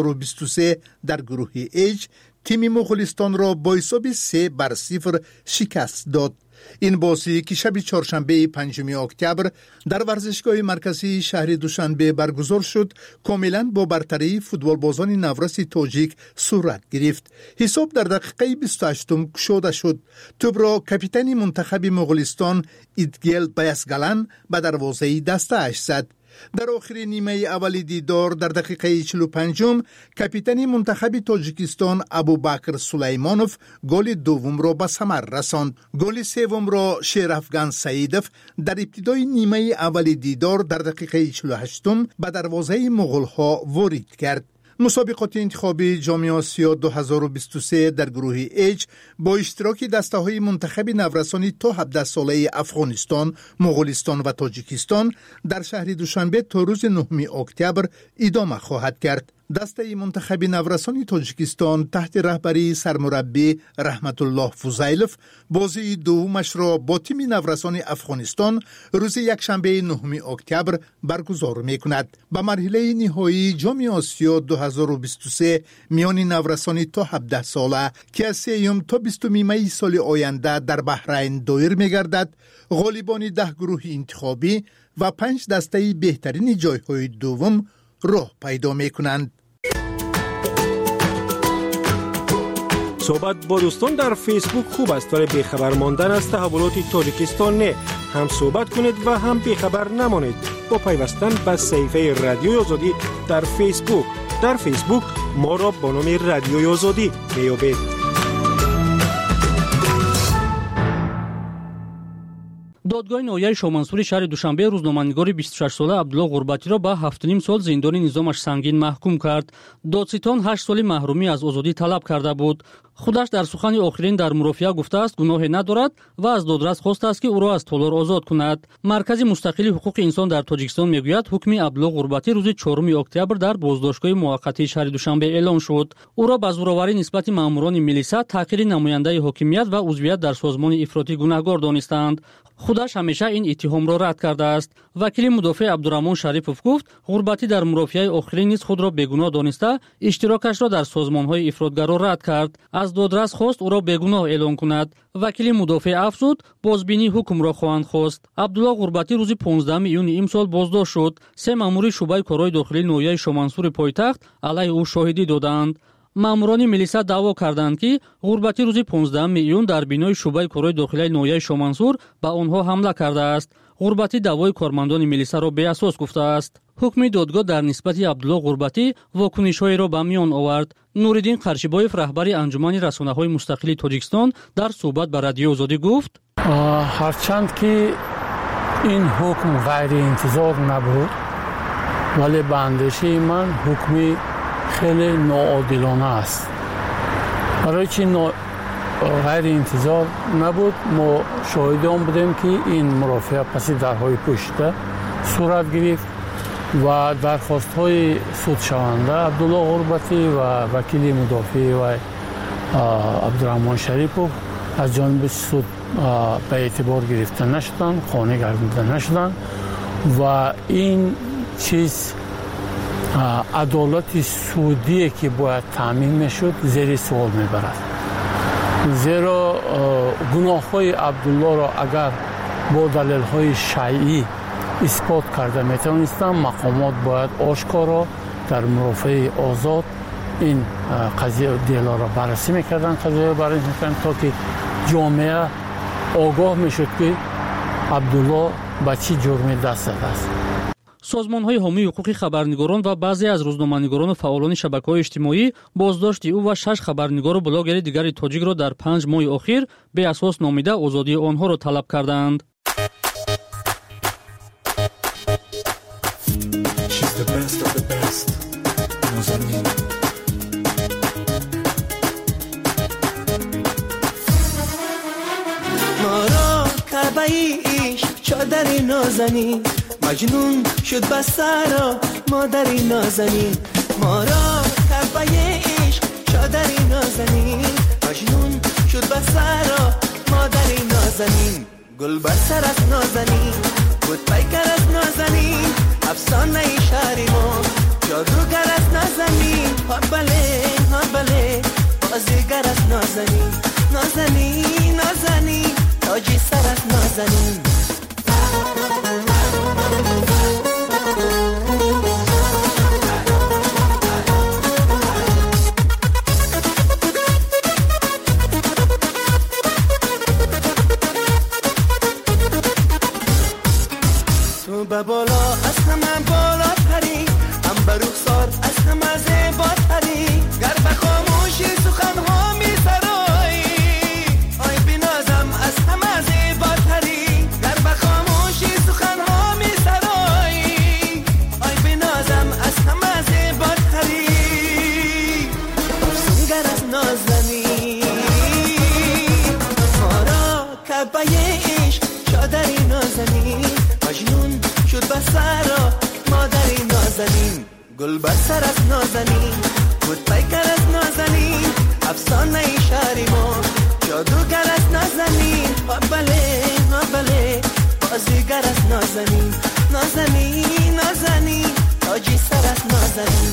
2023 در گروه H تیم مغولستان را با حساب 3-0 شکست داد. این بازی که شب چهارشنبه 5 اکتبر در ورزشگاه مرکزی شهر دوشنبه برگزار شد، کاملا با برتری فوتبالبازان نورس تاجیک صورت گرفت. حساب در دقیقه 28 گشوده شد. توپ را کاپیتان منتخب مغولستان ایدگل بیاسگلان به دروازه دسته اش زد. در آخر نیمه اول دیدار در دقیقه 45 کاپیتان منتخب تاجیکستان ابوبکر سلیمانوف گل دوم را به ثمر رساند. گل سوم را شیرافگان سعیدوف در ابتدای نیمه اول دیدار در دقیقه 48 به دروازه مغول‌ها وارد کرد. مسابقات انتخابی جام آسیا 2023 در گروه H با اشتراک دسته‌های منتخب نورسانی تا 17 ساله افغانستان، مغولستان و تاجیکستان در شهر دوشنبه تا روز 9 اکتبر ادامه خواهد کرد. دسته منتخب نورسانی تاجیکستان تحت رهبری سرمربی رحمت الله فوزیلوف بازی دومش را با تیم نورسان افغانستان روز یکشنبه 9 اکتبر برگزار می‌کند. به مرحله نهایی جام آسیا 2023 میان نورسانی تا 17 ساله که از 3 تا 20 می سال آینده در بحرین دایر می‌گردد، غالبان 10 گروه انتخابی و 5 دسته بهترین جای‌های دوم راه پیدا می‌کنند. صحبت با دوستان در فیسبوک خوب است، ولی بیخبر ماندن از تحولات تاجیکستان نه. هم صحبت کنید و هم بیخبر نمانید. با پیوستن به صفحه رادیوی آزادی در فیسبوک. در فیسبوک ما را با نام رادیوی آزادی میابید. دادگاه ناحیه شامنسور شهر دوشنبه روزنامه‌نگار 26 ساله عبدالله غربتی را به 7.5 سال زندان نظامش سنگین محکوم کرد. دادستان 8 سال محرومی از آزادی طلب کرده بود. خودش در سخن آخرین در مرافعه گفته است گناهی ندارد و از دادرس خواسته است که او را از تالار آزاد کند. مرکز مستقل حقوق انسان در تاجیکستان میگوید حکم عبدالله غربتی روز 4 اکتبر در بازداشتگاه موقتی شهر دوشنبه اعلان شد. او را به زورآوری نسبت ماموران ملیسا، تحقیر نماینده حاکمیت و عضویت در سازمان افراطی گناهکار دانستند. خودش همیشه این اتهام را رد کرده است. وکیل مدافع عبدالرحمن شریفوف گفت غربتی در مرافعه آخرین نیز خود را بیگناه دانسته اشتراکش را در سازمان‌های افراطگرا رد کرد. از دادرس خواست او را بیگناه اعلام کند. وکیل مدافع افزود بازبینی حکم را خواهند خواست. عبدالله غربتی روز 15 ایون امسال بازداشت شد. 3 مامور شعبه کارهای داخلی ناحیه شامنسور پایتخت علیه او شاهدی دادند. ماموران ملیسا دعوا کردند که غربتی روز 15 ایون در بینای شعبه کارهای داخلی ناحیه شامنسور به آنها حمله کرده است. غربتی دعوای کارمندان ملیسا را بی اساس گفته است. حکم دادگاه در نسبت عبدالله غربتی واکنش‌های را به میان آورد. نورالدین قرشیبایف رهبر انجمن رسانه‌های مستقل تاجیکستان در صحبت با رادیو آزادی گفت هرچند که این حکم غیر انتظار نبود ولی به اندیشه من حکمی خیلی ناعادلانه است. برای چی غیر انتظار نبود؟ ما شاهدان بودیم که این مرافعه پس درهای پشته صورت گرفت و درخواست‌های سود شونده عبدالله غربتی و وکیل مدافع و عبدالرحمن شریفوف از جانب سود به اعتبار گرفته نشدند، خانه گردانده نشدند و این چیز عدالت سودی که باید تامین میشد زیر سوال میبرد. زیرا گناه‌های عبدالله را اگر با دلیل‌های شرعی اثبات کرده میتونستند مقامات باید آشکارا در مرافعه آزاد این قضیه دیلا را بررسی میکردن، قضیه بررسی میکردن تا که جامعه آگاه میشد که عبدالله به چی جرمی دست زده است. سازمان‌های حامی حقوق خبرنگاران و بعضی از روزنامه‌نگاران و فعالان شبکه‌های اجتماعی بازداشت او و 6 خبرنگار و بلاگر دیگر تاجیک را در 5 ماه اخیر به اساس نامیده آزادی آنها را طلب کردند. چادری نازنین مجنون شد بسرا مادری نازنین ما را کربه عشق چادری نازنین مجنون شد بسرا مادری نازنین گل بر سر از نازنین بود پیکر از نازنین افسانه شهر ما جادوگر از نازنین ها بله بازیگر از نازنین نازنین تاجی سر از نازنین تو به بالا از همه بالا پری هم به رخسار از همه زیبا پری گر به خاموشی سخنها می سرایی آی بنازم از همه زیبا پری گر به خاموشی سخنها می سرایی آی بنازم از همه زیبا پری افسونگر از نازنی ما را کعبه عشق چادری نازنی مجنون شد بسرا مادری نازنین گل بر سر از نازنین بود پیکر از نازنین افسانه شهر ما جادوگر از نازنین ها بله بازیگر از نازنین تاجی سر از نازنین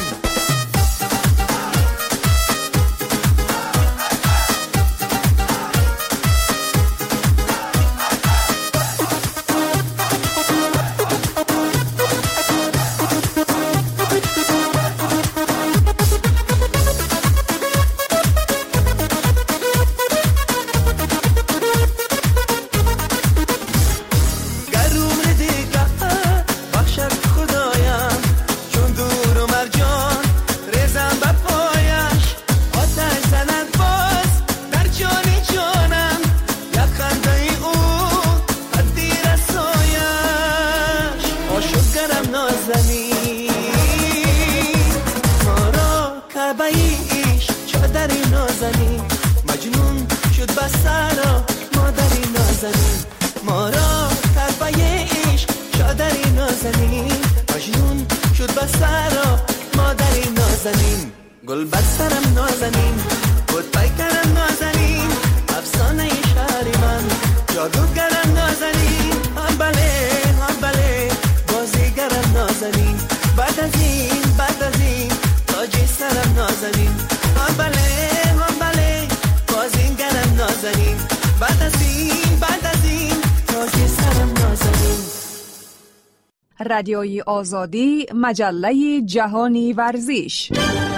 گل بسترم نازنین بود پیکرم نازنین افسانه شهر من جادوگرم نازنین هم بله بازیگرم نازنین بعد از این تاج سرم نازنین هم بله بازیگرم نازنین بعد از این تاج سرم نازنین. رادیوی آزادی، مجله جهانی ورزش.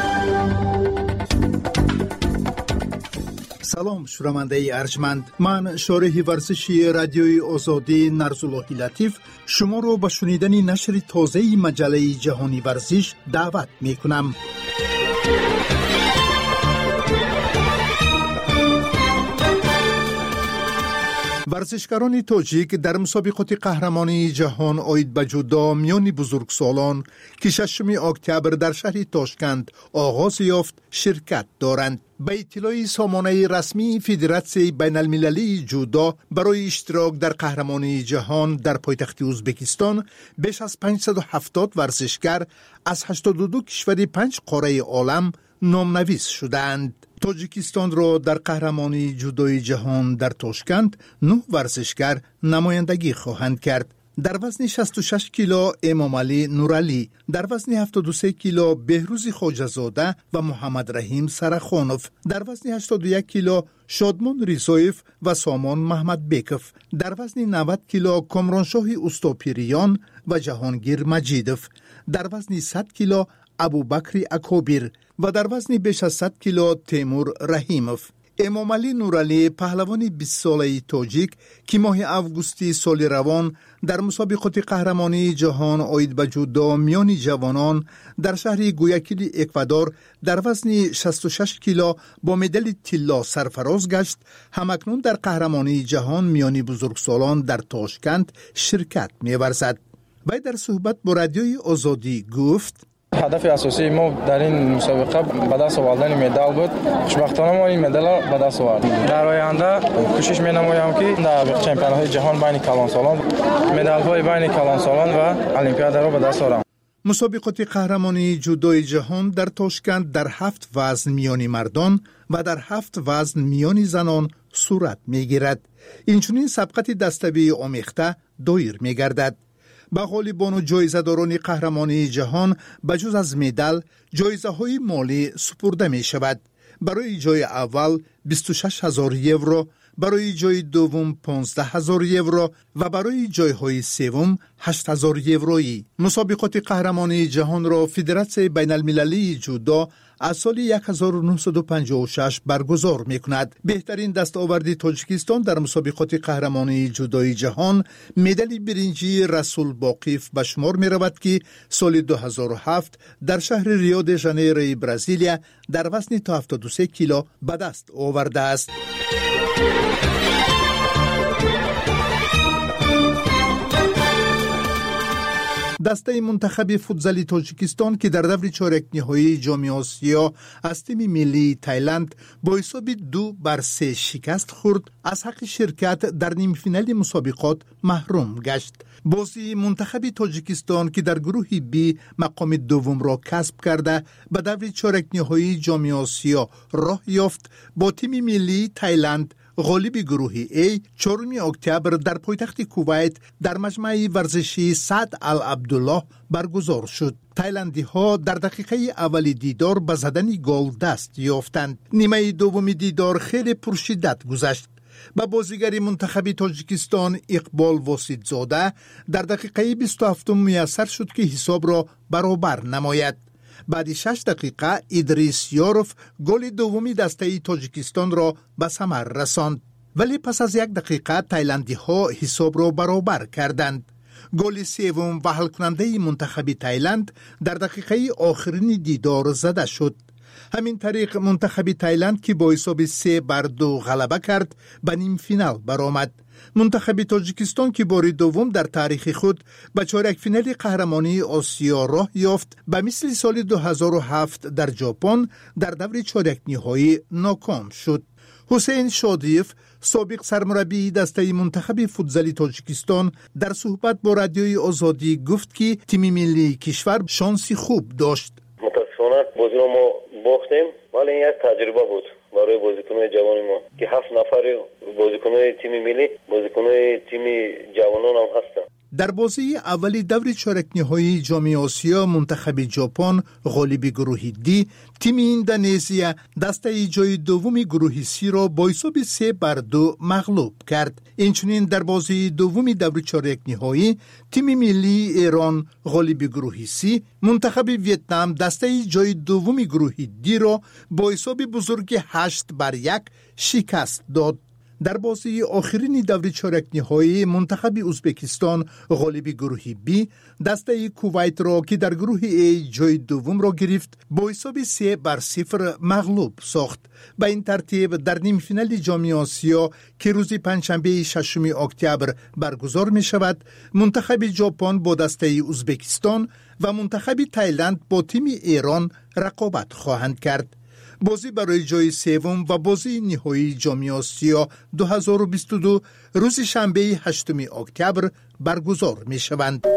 سلام شنونده ارجمند، من شارح ورزشی رادیوی آزادی نرزاللهی لطیف شما رو به شنیدن نشر تازه مجله جهانی ورزش دعوت می کنم. ورزشکاران تاجیک در مسابقات قهرمانی جهان آید به جودو میان بزرگسالان که 6 اکتبر در شهر تاشکند آغاز یافت شرکت دارند. به اطلاع سامانه رسمی فدراسیون بین المللی جودو برای اشتراک در قهرمانی جهان در پایتخت ازبکستان بیش از 570 ورزشکار از 82 کشور 5 قاره عالم نامنویس شدند. تاجیکستان را در قهرمانی جودوی جهان در تاشکند 9 ورزشکار نمایندگی خواهند کرد. در وزن 66 کیلو امام علی نورعلی، در وزن 73 کیلو بهروز خواجه‌زاده و محمد رحیم سرخانوف، در وزن 81 کیلو شادمان ریزایف و سامان محمد بیکف، در وزن 90 کیلو کامرانشاه استاپیریان و جهانگیر مجیدف، در وزن 100 کیلو ابوبکر اکابیر و در وزن بیش از 100 کیلو تیمور رحیموف. امام علی نورعلی پهلوان 20 ساله تاجیک که ماه اوگوستی سال روان در مسابقات قهرمانی جهان آید به جودو میان جوانان در شهر گویاکیل اکوادور در وزن 66 کیلو با مدال طلا سرفراز گشت، همکنون در قهرمانی جهان میان بزرگسالان در تاشکند شرکت می‌ورزد. وی در صحبت با رادیوی آزادی گفت: هدف اساسی ما در این مسابقه به دست آوردن مدال بود. خوشبختانه ما این مدال را به دست آوردیم. در آینده کوشش می‌نمایم که در چمپیون‌های جهان بین کلانسالان مدال‌های بین کلانسالان و المپیاد را به دست آورم. مسابقات قهرمانی جودوی جهان در تاشکند در 7 وزن میانی مردان و در 7 وزن میانی زنان صورت می‌گیرد. اینچنین سبقت دسته‌بندی آمیخته دایر می‌گردد. به غالبان و جایزه‌داران قهرمانی جهان بجز از مدال جایزه‌های مالی سپرده می شود. برای جای اول 26,000 یورو، برای جای دوم 15,000 یورو و برای جایهای سوم 8,000 یورویی. مسابقات قهرمانی جهان را فدراسیون بین المللی جودو از سال 1956 برگزار می کند. بهترین دستاورد تاجیکستان در مسابقات قهرمانی جودوی جهان مدال برنجی رسول باقیف به شمار می رود که سال 2007 در شهر ریو د ژانیروی برزیلیا در وزن تا 73 کیلو به دست آورده است. دسته منتخب فوتزال تاجیکستان که در دور چهارک نهایی جام آسیا از تیم ملی تایلند با حساب 2-3 شکست خورد، از حق شرکت در نیم فینال مسابقات محروم گشت. بازی منتخب تاجیکستان که در گروه بی مقام دوم را کسب کرده به دور چهارک نهایی جام آسیا راه یافت، با تیم ملی تایلند غالب گروه A 4 اکتبر در پایتخت کویت در مجمع ورزشی سعد العبدالله برگزار شد. تایلندی ها در دقیقه اول دیدار به زدن گل دست یافتند. نیمه دوم دیدار خیلی پرشدت گذشت. با بازیگر منتخب تاجیکستان اقبال واسطزاده در دقیقه 27 میسر شد که حساب را برابر نماید. بعد 6 دقیقه ادریس یاروف گل دومی دسته تاجیکستان را به ثمر رساند، ولی پس از 1 دقیقه تایلندی ها حساب را برابر کردند. گل سوم و حل کننده منتخب تایلند در دقیقه آخرین دیدار زده شد. همین طریق منتخب تایلند که با حساب 3-2 غلبه کرد به نیم فینال برآمد. منتخب تاجیکستان که بار دوم در تاریخ خود به چهارک فینال قهرمانی آسیا راه یافت، به مثل سال 2007 در ژاپن در دور چهارک نهایی ناکام شد. حسین شادیف سابق سرمربی دسته منتخب فوتزال تاجیکستان در صحبت با رادیوی آزادی گفت که تیم ملی کشور شانسی خوب داشت. متاسفانه بازی ما باختیم، ولی این یک تجربه بود برای بازیکن‌های جوان ما که 7 نفر بازیکن‌های تیم ملی، بازیکن‌های تیم جوانان هم هستند. در بازی اولی دور چهارک نهایی جام آسیا منتخب ژاپن غالب گروه دی تیم اندونزیا دسته جای دوم گروه سی را با حساب 3-2 مغلوب کرد. اینچنین در بازی دوم دور چهارک نهایی تیم ملی ایران غالب گروه سی منتخب ویتنام دسته جای دوم گروه دی را با حساب بزرگ 8-1 شکست داد. در بازی آخرین دور چهارک نهایی منتخب ازبکستان غالب گروه بی دسته کویت را که در گروه ای جای دوم را گرفت با حساب 3-0 مغلوب ساخت. به این ترتیب در نیم فینال جام آسیا که روز پنجشنبه 6 اکتبر برگزار می شود منتخب ژاپن با دسته ازبکستان و منتخب تایلند با تیم ایران رقابت خواهند کرد. بازی برای جای سوم و بازی نهایی جام آسیا 2022 روز شنبه 8 اکتبر برگزار می شوند.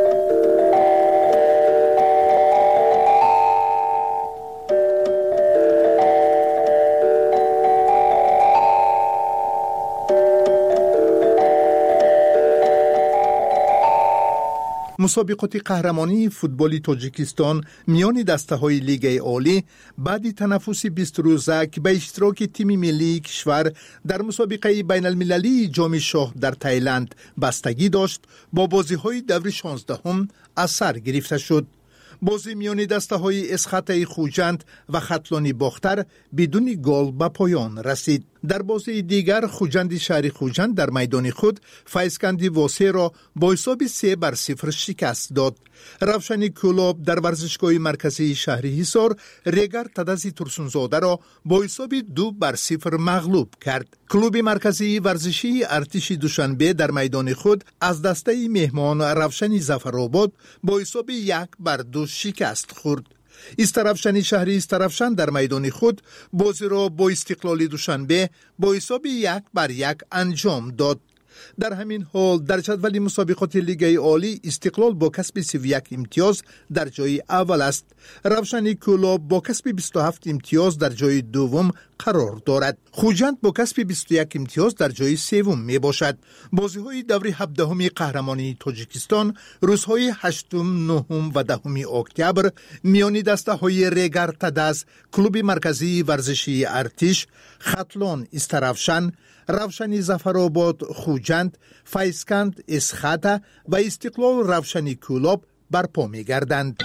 مسابقات قهرمانی فوتبال تاجیکستان میان دسته‌های لیگ عالی بعد تنفس 20 روزه که به اشتراک تیم ملی کشور در مسابقه بین المللی جام شاه در تایلند بستگی داشت با بازی‌های دور 16 از سر گرفته شد. بازی میان دسته‌های اسخط خوجند و خطلانی باختر بدون گل به پایان رسید. در بازی دیگر خوجند شهر خوجند در میدان خود فیضکند واسه را با حساب 3-0 شکست داد. روشن کلوب در ورزشگاه مرکزی شهر حصار ریگر تدزی ترسونزاده را با حساب 2-0 مغلوب کرد. کلوب مرکزی ورزشی ارتش دوشنبه در میدان خود از دسته مهمان روشن ظفرآباد با حساب 1-2 شکست خورد. استرافشن شهری استرافشن در میدان خود بازی را با استقلال دوشنبه با حساب 1-1 انجام داد. در همین حال در جدول مسابقات لیگ عالی استقلال با کسب 31 امتیاز در جای اول است. روشن کلوب با کسب 27 امتیاز در جای دوم قرار دارد. خوجند با کسب 21 امتیاز در جای سوم می باشد. بازی های دور 17 قهرمانی تاجیکستان روزهای 8، 9 و 10 اکتبر میان دسته های ریگر تدز، کلوب مرکزی ورزشی ارتش، خطلان استرافشن، روشنی ظفرآباد خوجند، فیضکند اسخط و استقلال روشنی کلوب برپا می گردند.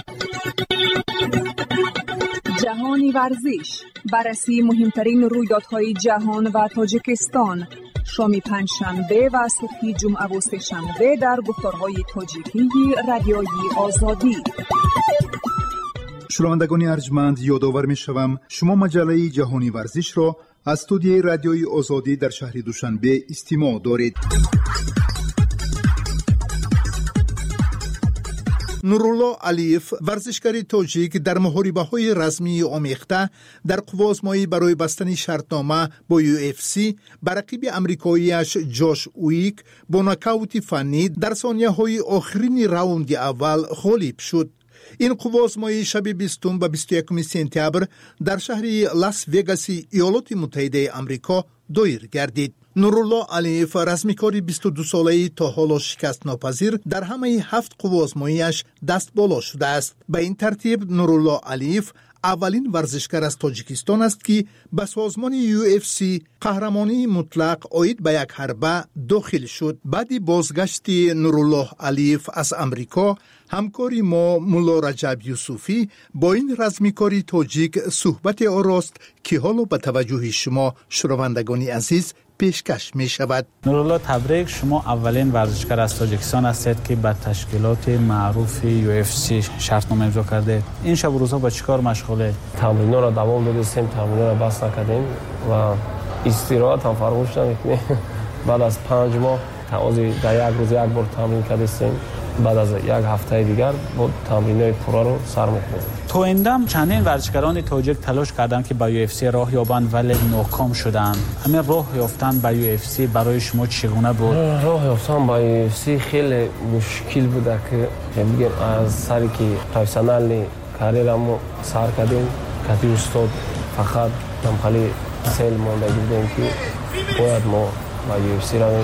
جهانی ورزش، بررسی مهمترین رویدادهای جهان و تاجیکستان، شام پنجشنبه و صبح جمعه و سه‌شنبه در گفتارهای تاجیکی رادیوی آزادی. شنوندگان ارجمند، یادآور می‌شوم شما مجله جهانی ورزش را از استودیوی رادیوی آزادی در شهر دوشنبه استماع دارید. نورالله علیف ورزشکار تاجیک در محاربه‌های رزمی آمیخته در قوازمایی برای بستن شرطنامه با UFC بر رقیب آمریکایی‌اش جاش اویک با ناکاوت فنی در ثانیه‌های آخرین راوند اول غالب شد. این قوازمایی شب 20 و 21 سپتامبر در شهر لاس وگاس ایالات متحده آمریکا دایر گردید. نورالله علیف رزمیکار 22 ساله‌ای تا حالا شکست ناپذیر در همه 7 قوازمایی‌اش دست بالا شده است. به این ترتیب نورالله علیف اولین ورزشکار از تاجیکستان است که به سازمان UFC قهرمانی مطلق عاید به یک حربه داخل شد. بعد بازگشت نورالله علیف از امریکا، همکاری ما مولا رجب یوسفی با این رزمیکاری تاجیک صحبت آراست که حالا به توجه شما شنوندگان عزیز پیشکش می شود. نورالله تبریک، شما اولین ورزشکار از تاجیکستان هستید که به تشکیلات معروف UFC شرطنامه امضا کرده. این شب و روزها با چیکار مشغوله؟ تمرین‌ها را دوام دادیم، تمرین‌ها را بس نکردیم و استراحت هم فراموش نمی‌کنیم. بعد از 5 ماه تازه در یک روز یک بار تمرین کردیم. بعد از یک هفته دیگر با تمرین‌های پورا رو سر می‌کنیم. تو ایندم چندین ورزشکاران تاجیک تلاش کردند که به UFC راه یابند ولی ناکام شدند. همین راه یافتن به UFC برای شما چگونه بود؟ راه یافتن به UFC خیلی مشکل بوده که میگم از سری که پروفسیونال کاریرمو سر کردیم کتی استاد فقط نمخالی سیل مانده گیردیم که باید ما با UFC را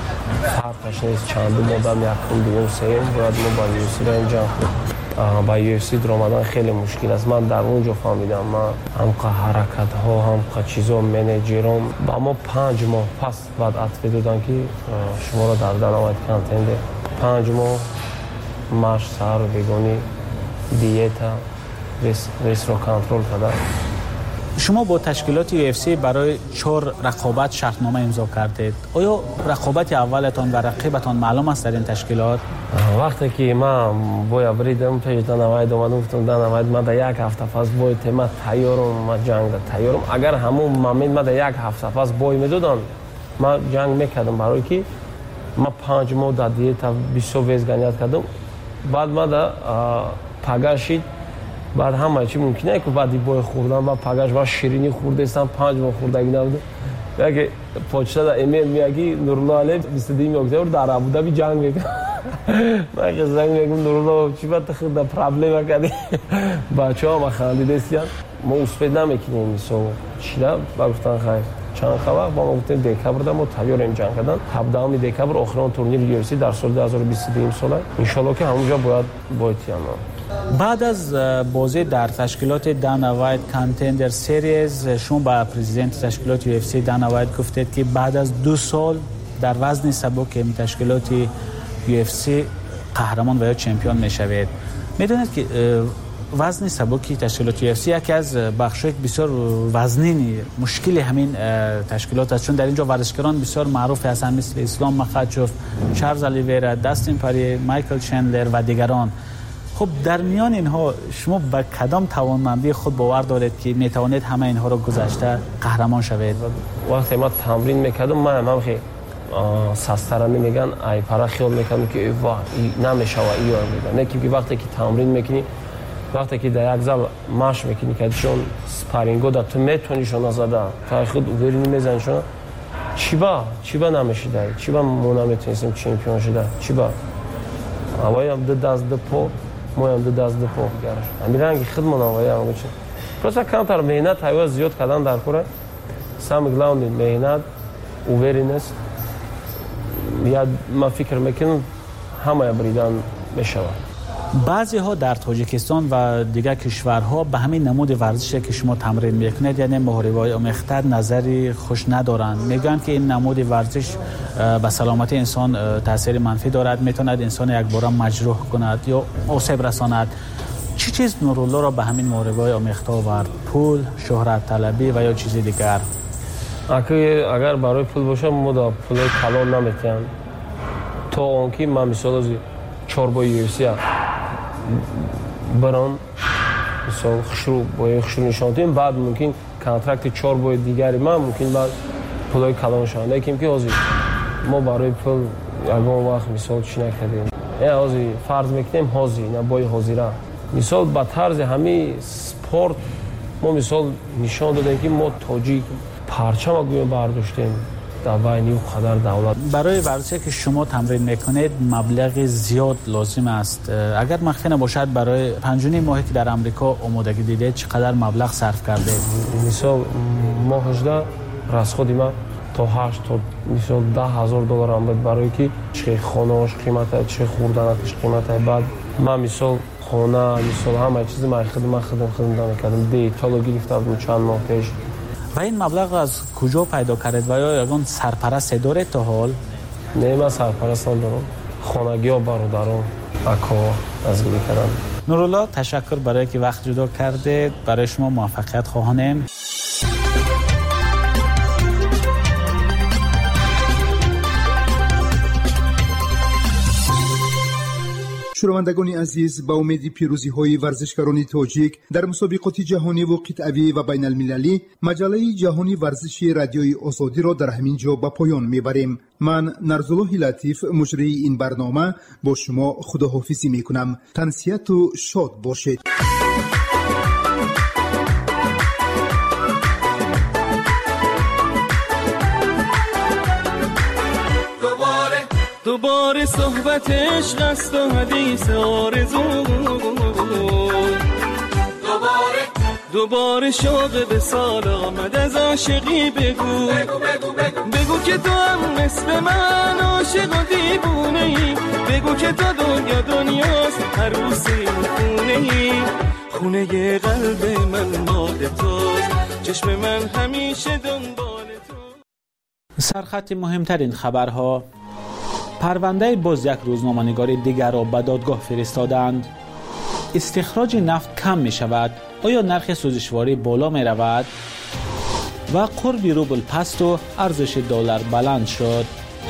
فرقش نیست چندو مادم یکم دوم سیم باید ما با UFC را اینجا با UFC درآمدن خیلی مشکل است. من در اونجا فهمیدم من هم حرکت ها هم چیزا منیجرام با ما 5 ماه پس بعد عطفه دادن که شما را در دنوایت کانتنده 5 ماه ماش سر بگونی دیتا ریس رو کنترل کردن. شما با تشکیلات UFC برای 4 رقابت شرطنامه امضا کردید. آیا رقابت اولتان و رقیبتان معلوم است در این تشکیلات؟ وقتی که من باید بریدم پیش دنوایت اومدم گفتم دنوایت من در 1 هفته پس باید من تیارم من جنگ تیارم. اگر همون مامین من در 1 هفته پس باید میدادن من جنگ میکردم برای که من 5 ماه در دیتا 20 وزگانیت کردم. بعد من در پگشید بعد همه چی ممکنه که بعدی بای خوردم و پگش با شیرینی خورده استم 5 ماه خوردگی نبوده. یکی پوچتا در ایمیل میگی نورالله علی 22 اکتبر در ابوظبی جنگ میکنه. من که زنگ میگم نورالله چی بعد خود در پرابلم کردی بچه‌ها ما خندیدن ما اسپید نمیکنیم سو چیدا گفتن خیر چند خبر با ما گفتن دکبر دادم و تیار این جنگ کردن 17 دکبر آخرین تورنیر UFC در سال 2022 سال ان شاء الله که همونجا باید بعد از بازی در تشکیلات دانا وایت کانتندر سریز شما با پرزیدنت تشکیلات UFC دانا وایت گفتید که بعد از 2 سال در وزن سبک تشکیلات UFC قهرمان و یا چمپیون میشوید. میدونید که وزن سبکی تشکیلات UFC یکی از بخش‌های بسیار وزنی مشکل همین تشکیلات است، چون در اینجا ورزشکاران بسیار معروف هستند مثل اسلام مخاچوف، چارلز الیویرا، داستین پاری، مایکل چندلر و دیگران. خب در میان اینها شما به کدام توانمندی خود باور دارید که میتوانید همه اینها رو گذشته قهرمان شوید؟ وقتی ما تمرین میکردم من خیلی سسترانی میگن ای پرا خیال میکنم که واه نمیشه و ایو میگن نه که وقتی که تمرین میکنی وقتی که در یک زل ماش میکنی که چون سپارینگو دا تو میتونی شون زده تا خود ورینی میزنی شون چی با نمیشه دای چی با ما نمیتونیم چمپیون شده چی با اوایم د دست د پو مویم د دست د پو گرش امیرانگی خدمت اوایم گوش پس کانتر مهنت های زیاد کردن در کوره سام گلاوند مهنت اوورینس یا ما فکر میکنم همه بریدن بشه. بعضی ها در تاجیکستان و دیگر کشورها به همین نمود ورزشی که شما تمرین میکنید یعنی محاربه‌های آمیخته نظری خوش ندارند. میگن که این نمود ورزش به سلامت انسان تاثیر منفی دارد، میتواند انسان یک بار مجروح کند یا آسیب رساند. چی چیز نورالله را به همین محاربه‌های آمیخته آورد؟ پول، شهرت طلبی و یا چیز دیگر؟ اگر برای پول باشه ما دا پول کلان نمیکنم تا اونکی من مثال از 4 بای UFC بران مثال خشرو نشان دیم بعد ممکن کنترکت 4 بای دیگری من ممکن بعد پولای کلان شان لیکن که ازی ما برای پول یکم وقت مثال چی نکردیم یا ازی فرض میکنیم هازی نه بای هازی را مثال با طرز همه سپورت ما مثال نشان دادیم که ما تاجیک پرچم اگه برداشتیم دوایی و خدر دولت. برای ورزشی که شما تمرین میکنید مبلغ زیاد لازم است. اگر مخفی نباشد برای 5 ماهی که در امریکا آمادگی دیدید چقدر مبلغ صرف کرده؟ مثال ماه 18 راسخودی ما تا 8 تا مثال $10,000 هم بود برای که چه خانه‌اش قیمت چه خوردنش قیمت بعد من مثال خانه مثال همه چیز ما خدمت کردم دیتا گرفتم چند ماه پیش. و این مبلغ از کجا پیدا کردید و یا یگان سرپرست دارید تا حال؟ نه من سرپرست دارم خانگی ها برادران اکا از گلی کردن. نورالله تشکر برای که وقت جدا کردید. برای شما موفقیت خواهانم. شنوندگان عزیز با امید پیروزی های ورزشکاران تاجیک در مسابقات جهانی و قطعی و بین المللی مجله جهانی ورزشی رادیوی آزادی را در همین جا به پایان میبریم. من نرزالله لطیف مجری این برنامه با شما خداحافظی میکنم. تنسیت و شاد باشید. دوباره صحبت عشق است و حدیث آرزو دوباره دوباره شوق به سال آمد از عاشقی بگو بگو که تو هم مثل من عاشق و دیوونه ای بگو که تو دنیاست هر روزی خونه ای خونه قلب من مال توست چشم من همیشه دنبال تو. سرخط مهمترین خبرها: پرونده باز یک روزنامه‌نگار دیگر را به دادگاه فرستادند. استخراج نفت کم می شود، آیا نرخ سوزشواری بالا می رود؟ و قرب روبل پست و ارزش دلار بلند شد.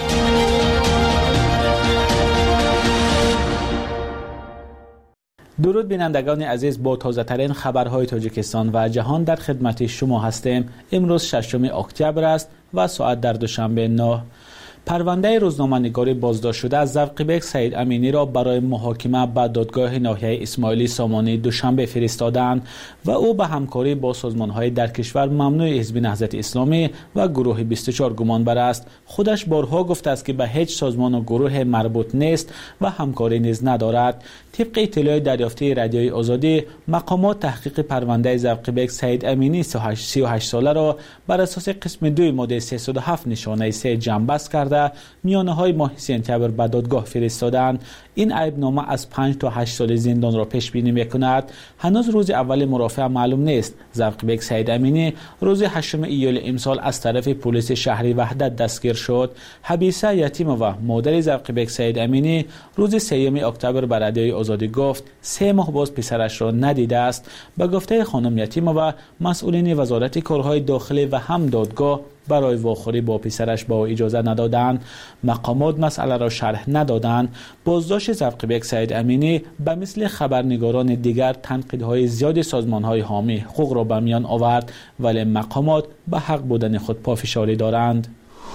درود بینندگان عزیز، با تازه ترین خبرهای تاجیکستان و جهان در خدمت شما هستیم. امروز 6 اکتبر است و ساعت در دوشنبه 9. پرونده روزنامه‌نگار بازداشت شده از زرقیبک سعید امینی را برای محاکمه به دادگاه ناحیه اسماعیلی سامانی دوشنبه فرستادند و او به همکاری با سازمان‌های در کشور ممنوع حزب نهضت اسلامی و گروه 24 گمانبر است. خودش بارها گفته است که به هیچ سازمان و گروه مربوط نیست و همکاری نیز ندارد. طبق اطلاع دریافتی رادیوی آزادی، مقامات تحقیق پرونده زرقیبک سعید امینی 38 ساله را بر اساس قسم 2 ماده 307 نشانه 3 جنبست کرده میانه های ماه سپتامبر به دادگاه فرستادند. این عیبنامه از 5 تا 8 سال زندان را پیش بینی می‌کند. هنوز روز اول مرافعه معلوم نیست. زرقیبک سعید امینی روز 8 ایول امسال از طرف پلیس شهری وحدت دستگیر شد. حبیسه یتیمووا مادر زرقیبک سعید امینی روز 3 اکتبر به رادیوی آزادی گفت 3 ماه باز پسرش را ندیده است. به گفته خانم یتیمووا، مسئولین وزارت کارهای داخلی و هم دادگاه برای واخوری با پسرش با اجازه ندادند. مقامات مسئله را شرح ندادند. بازداشت زرقیبک سعید امینی به مثل خبرنگاران دیگر تنقیدهای زیاد سازمانهای حامی حقوق را به میان آورد، ولی مقامات به حق بودن خود پافشاری دارند.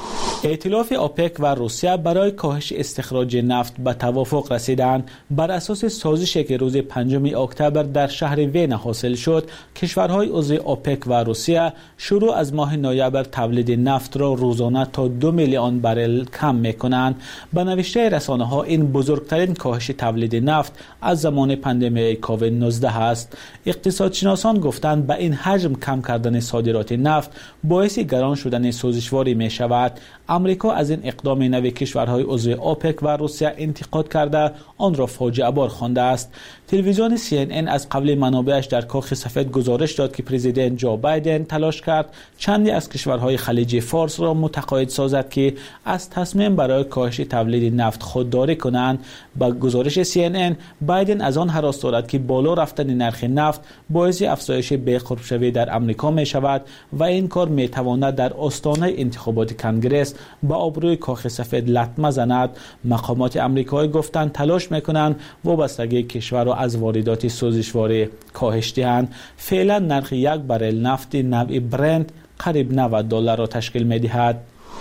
ائتلاف اوپک و روسیه برای کاهش استخراج نفت به توافق رسیدند. بر اساس سازشی که روز 5 اکتبر در شهر وین حاصل شد، کشورهای عضو اوپک و روسیه شروع از ماه نوامبر تولید نفت را روزانه تا 2 میلیون بارل کم می‌کنند. به نوشته رسانه‌ها این بزرگترین کاهش تولید نفت از زمان پاندمی کووید 19 است. اقتصادشناسان گفتند به این حجم کم کردن صادرات نفت باعث گران شدن سوزشواری می‌شود. آمریکا از این اقدام نو کشورهای عضو اوپک و روسیه انتقاد کرده آن را فاجعه بار خوانده است. تلویزیون CNN از قبل منابعش در کاخ سفید گزارش داد که پرزیدنت جو بایدن تلاش کرد چندی از کشورهای خلیج فارس را متقاعد سازد که از تصمیم برای کاهش تولید نفت خودداری کنند. با گزارش CNN، بایدن از آن هراس دارد که بالا رفتن نرخ نفت باعث افزایش بی‌قرب‌شوی در آمریکا می شود و این کار می تواند در آستانه انتخابات کنگره با آبروی کاخ سفید لطمه زند. مقامات آمریکایی گفتند تلاش میکنند وابستگی کشور را از واردات سوزشواری کاهش دهند. فعلا نرخ یک بارل نفت نوع برنت قریب $90 را تشکیل می‌دهد.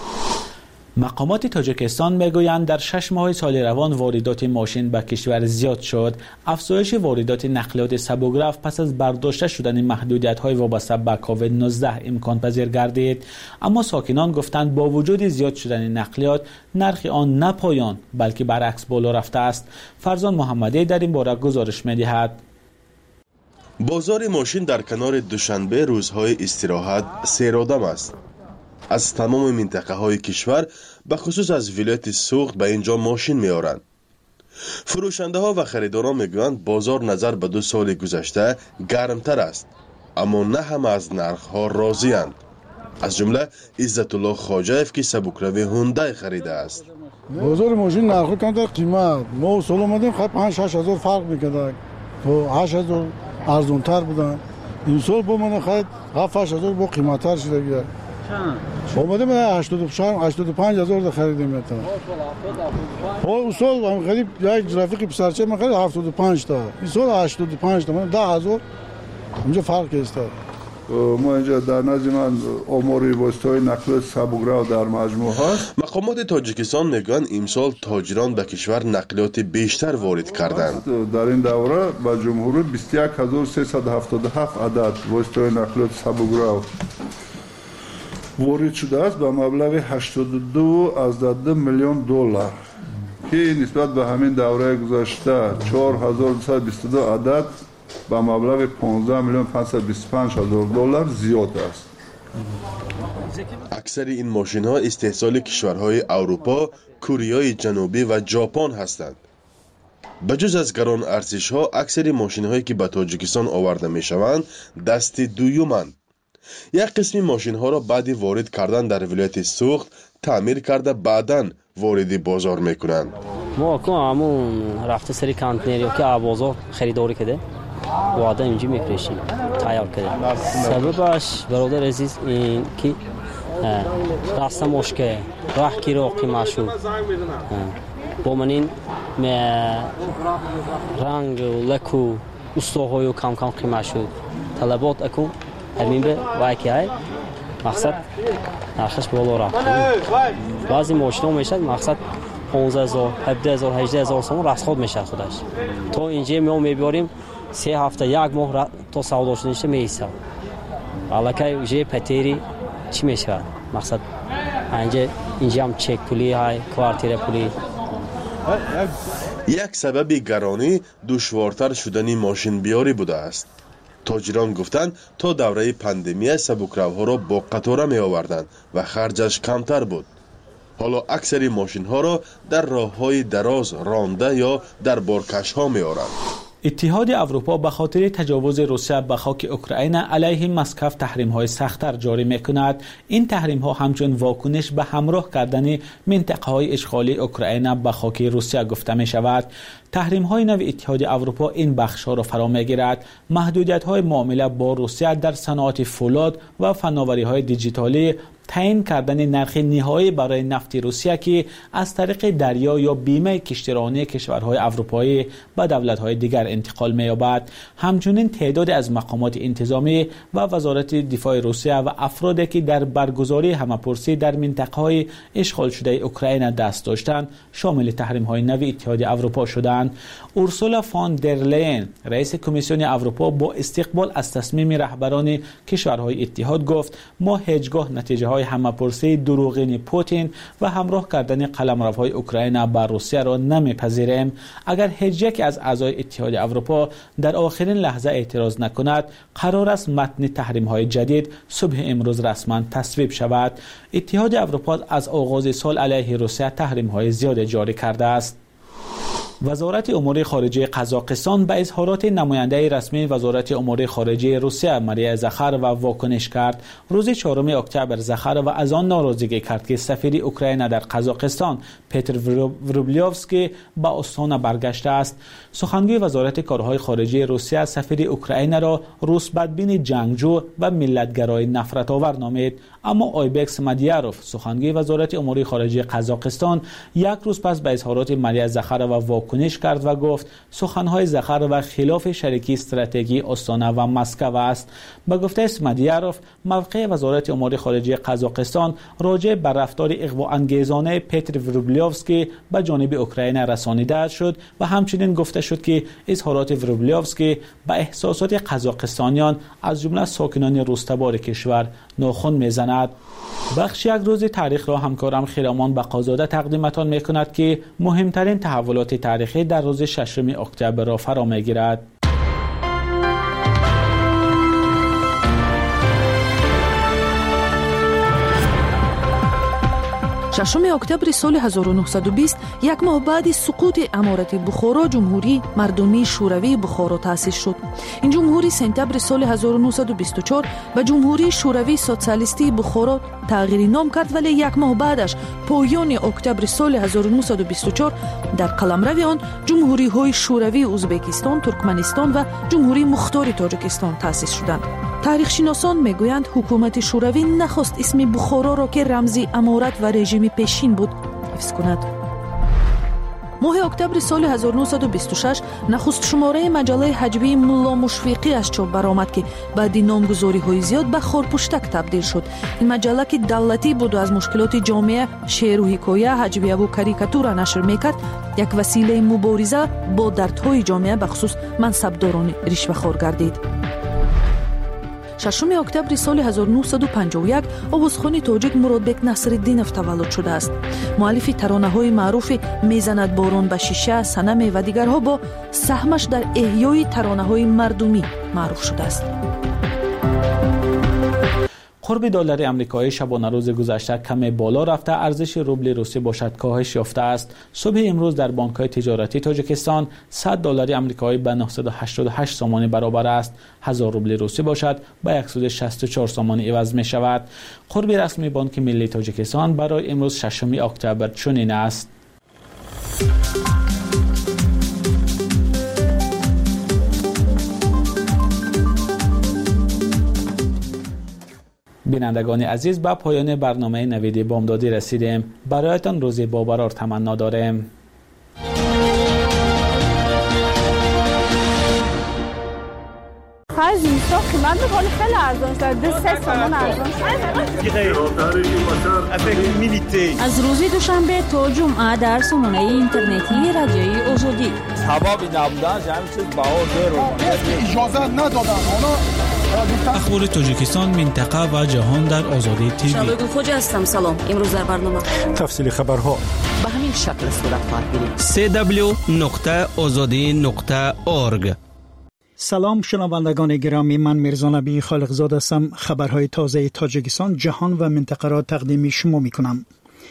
مقامات تاجیکستان میگویند در 6 ماه سال روان واردات ماشین به کشور زیاد شد. افزایش واردات نقلیات سبک‌رو پس از برداشته شدن محدودیت‌های وابسته به کووید 19 امکان پذیر گردید، اما ساکنان گفتند با وجود زیاد شدن نقلیات نرخ آن نه پایان بلکه برعکس بالا رفته است. فرزان محمدی در این باره گزارش می‌دهد. بازار ماشین در کنار دوشنبه روزهای استراحت سیرآدم است. از تمام منطقه های کشور به خصوص از ولایت سوخت به اینجا ماشین میارند. فروشنده ها و خریداران میگویند بازار نظر به 2 سال گذشته گرمتر است، اما نه همه از نرخ ها راضی اند. از جمله عزت الله خواجه‌اف که سبکروی هوندای خریده است. بازار ماشین نرخ کم در قیمت ما سال اومدیم خیلی 5-6 هزار فرق میکرد، تو 8 هزار ارزون تر بودن. این سال با من خیلی 7-8 هزار با قیمتر شده گیر. اومده من 85 هزار خریدیم میتونم. اون سال هم خرید یک رفیق پسرچه من خرید 75 تا. این سال 85 تا من 10 هزار اینجا فرق است. ما اینجا در نزد من امور واسطه نقل سبک‌رو در مجموع هست. مقامات تاجیکستان میگن امسال تاجران به کشور نقلیات بیشتر وارد کردند. در این دوره به جمهوری 21377 عدد واسطه نقلیات سبک‌رو وارد شده است به مبلغ 82.2 میلیون دلار که نسبت به همین دوره گذشته 4222 عدد با مبلغ 15,525,000 دلار زیاد است. اکثر این ماشین ها استحصال کشورهای اروپا، کره جنوبی و ژاپن هستند. بجز از گران ارزش ها، اکثر ماشین هایی که به تاجیکستان آورده می شوند دست دویمند. یک قسم ماشین ها را بعد وارد کردن در ولایت سوخت تعمیر کرده بعداً وارد بازار می کنند. ما همون رفته سری کانتینری که بازار خریداری کرده وعده اینجا میفرستیم تیار کرده. سببش برادر عزیز این که راستا مشکل راه کی رو قیمت شد با من این رنگ و لک و استوهای و کم کم قیمت شد طلبات اکو همین به وایکی های مقصد نرخش بالا رفت. بعضی ماشین ها میشد مقصد 15,000 17,000 18,000 سوم رسخود میشه خودش. تو اینجا ما میبریم 3 هفته یک ماه تو سودا شدنش میشه. الکی جه پتری چی میشه؟ مقصد اینجا هم چک پولی های کوارتیر پولی. یک سبب گرانی دشوارتر شدن ماشین بیاری بوده است. تاجران گفتند تا دوره پاندمی سبکروها را با قطار می آوردند و خرجش کمتر بود. حالا اکثر ماشین ها را در راه های دراز رانده یا در بارکش ها می آورند. اتحاد اروپا به خاطر تجاوز روسیه به خاک اوکراین علیه مسکو تحریم‌های سخت‌تر جاری می‌کند. این تحریم‌ها همچون واکنش به همراه کردن منطقه‌های اشغالی اوکراین به خاک روسیه گفته می‌شود. تحریم‌های نو اتحاد اروپا این بخش‌ها را فرا می‌گیرد. محدودیت‌های معامله با روسیه در صنعت فولاد و فناوری‌های دیجیتالی، تعیین کردن نرخ نهایی برای نفت روسیه که از طریق دریا یا بیمه کشتیرانی کشورهای اروپایی به دولت‌های دیگر انتقال می‌یابد. همچنین تعداد از مقامات انتظامی و وزارت دفاع روسیه و افرادی که در برگزاری همه‌پرسی در منطقه‌های اشغال شده اوکراین دست داشتند شامل تحریم‌های نو اتحاد اروپا شدند. اورسولا فان در لین رئیس کمیسیون اروپا با استقبال از تصمیم رهبران کشورهای اتحاد گفت ما هیچگاه نتیجه‌های همه‌پرسی دروغین پوتین و همراه کردن قلمروهای اوکراین با روسیه را نمیپذیریم. اگر هیچ یک از اعضای اتحاد اروپا در آخرین لحظه اعتراض نکند قرار است متن تحریم‌های جدید صبح امروز رسما تصویب شود. اتحاد اروپا از آغاز سال علیه روسیه تحریم‌های زیاد جاری کرده است. وزارت امور خارجه قزاقستان به اظهارات نماینده رسمی وزارت امور خارجه روسیه ماریا زخاروا واکنش کرد. روز 4 اکتبر زخاروا از آن ناراضگی کرد که سفیر اوکراین در قزاقستان پتر وروبلیوفسکی به استان برگشته است. سخنگوی وزارت کارهای خارجه روسیه سفیر اوکراین را روس بدبین جنگجو و ملتگرای نفرت آور نامید، اما آیبکس مدیاروف سخنگوی وزارت امور خارجه قزاقستان یک روز پس به اظهارات ماریا زخاروا واکنش کرد و گفت سخنهای زخاروا خلاف شریکی استراتژی استانه و مسکو است. به گفته مدیاروف موقع وزارت امور خارجه قزاقستان راجع به رفتار اغواانگیزانه پتر وروبلیوفسکی به جانب اوکراین رسانیده شد و همچنین گفته شد که اظهارات وروبلیوفسکی به احساسات قزاقستانیان از جمله ساکنان روستبار کشور ناخن میزند. بخش یک روز تاریخ را همکارم خیرامان بقازاده تقدیمتان میکند که مهمترین تحولات تاریخی در روز 6 اکتبر را فرا میگیرد. 6 اکتبر سال 1920 یک ماه بعد سقوط امارت بخارا جمهوری مردمی شوروی بخارا تأسیس شد. این جمهوری سپتامبر سال 1924 به جمهوری شوروی سوسیالیستی بخارا تغییر نام کرد، ولی یک ماه بعدش پایان اکتبر سال 1924 در قلمرو آن جمهوری های شوروی ازبکستان، ترکمنستان و جمهوری مختار تاجیکستان تأسیس شدند. تاریخ شناسان میگویند حکومت شوروی نخواست اسم بخارا را که رمزی امارت و رژیم پیشین بود حفظ کند. ماه اکتبر سال 1926 نخست شماره مجله حجوی ملا مشفیقی از چاپ برآمد که بعد نامگذاری های زیاد به خارپشتک تبدیل شد. این مجله که دولتی بود و از مشکلات جامعه شعر و حکایه، حجویه و کاریکاتور نشر میکرد، یک وسیله مبارزه با دردهای جامعه به خصوص منصبداران رشوه‌خوار گردید. 6 октябри соли 1951 овозхони тоҷик муродбек Насриддинов таваллуд шудааст. муаллифи таронаҳои маъруфи Мезанад борон ба шиша, Санаме ва дигарҳо бо саҳмаш дар эҳёи таронаҳои мардумӣ маъруф шудааст. قرب دلار آمریکایی شبانه روز گذشته کمی بالا رفته، ارزش روبل روسی باشد کاهش یافته است. صبح امروز در بانک‌های تجارتی تاجیکستان 100 دلار آمریکایی به 988 سومانی برابر است. 1000 روبل روسی باشد به 164 سومانی عوض می شود. قرب رسمی بانک ملی تاجیکستان برای امروز 6 اکتبر چنین است. بینندگان عزیز، به پایان برنامه نوید بامدادی رسیدیم. برایتان روزی بابرار تمنا داریم. خرج نیستا قیمت بخوری خیلی ارزان شد. 3 تومان ارزان شد. از روز دوشنبه تا جمعه در سامانه اینترنتی رادیوی آزادی. سبب نبودن همین چیز بها دیر اجازه ندادن. اخبار تاجیکستان، منطقه و جهان در آزادی تیوی. شبگل خوجه هستم. سلام. امروز در برنامه تفصیل خبرها به همین شکل صورت خواهد گرفت. www.azadi.org. سلام شنوندگان گرامی، من میرزا نبی خالقزاده هستم. خبرهای تازه تاجیکستان، جهان و منطقه را تقدیم شما میکنم.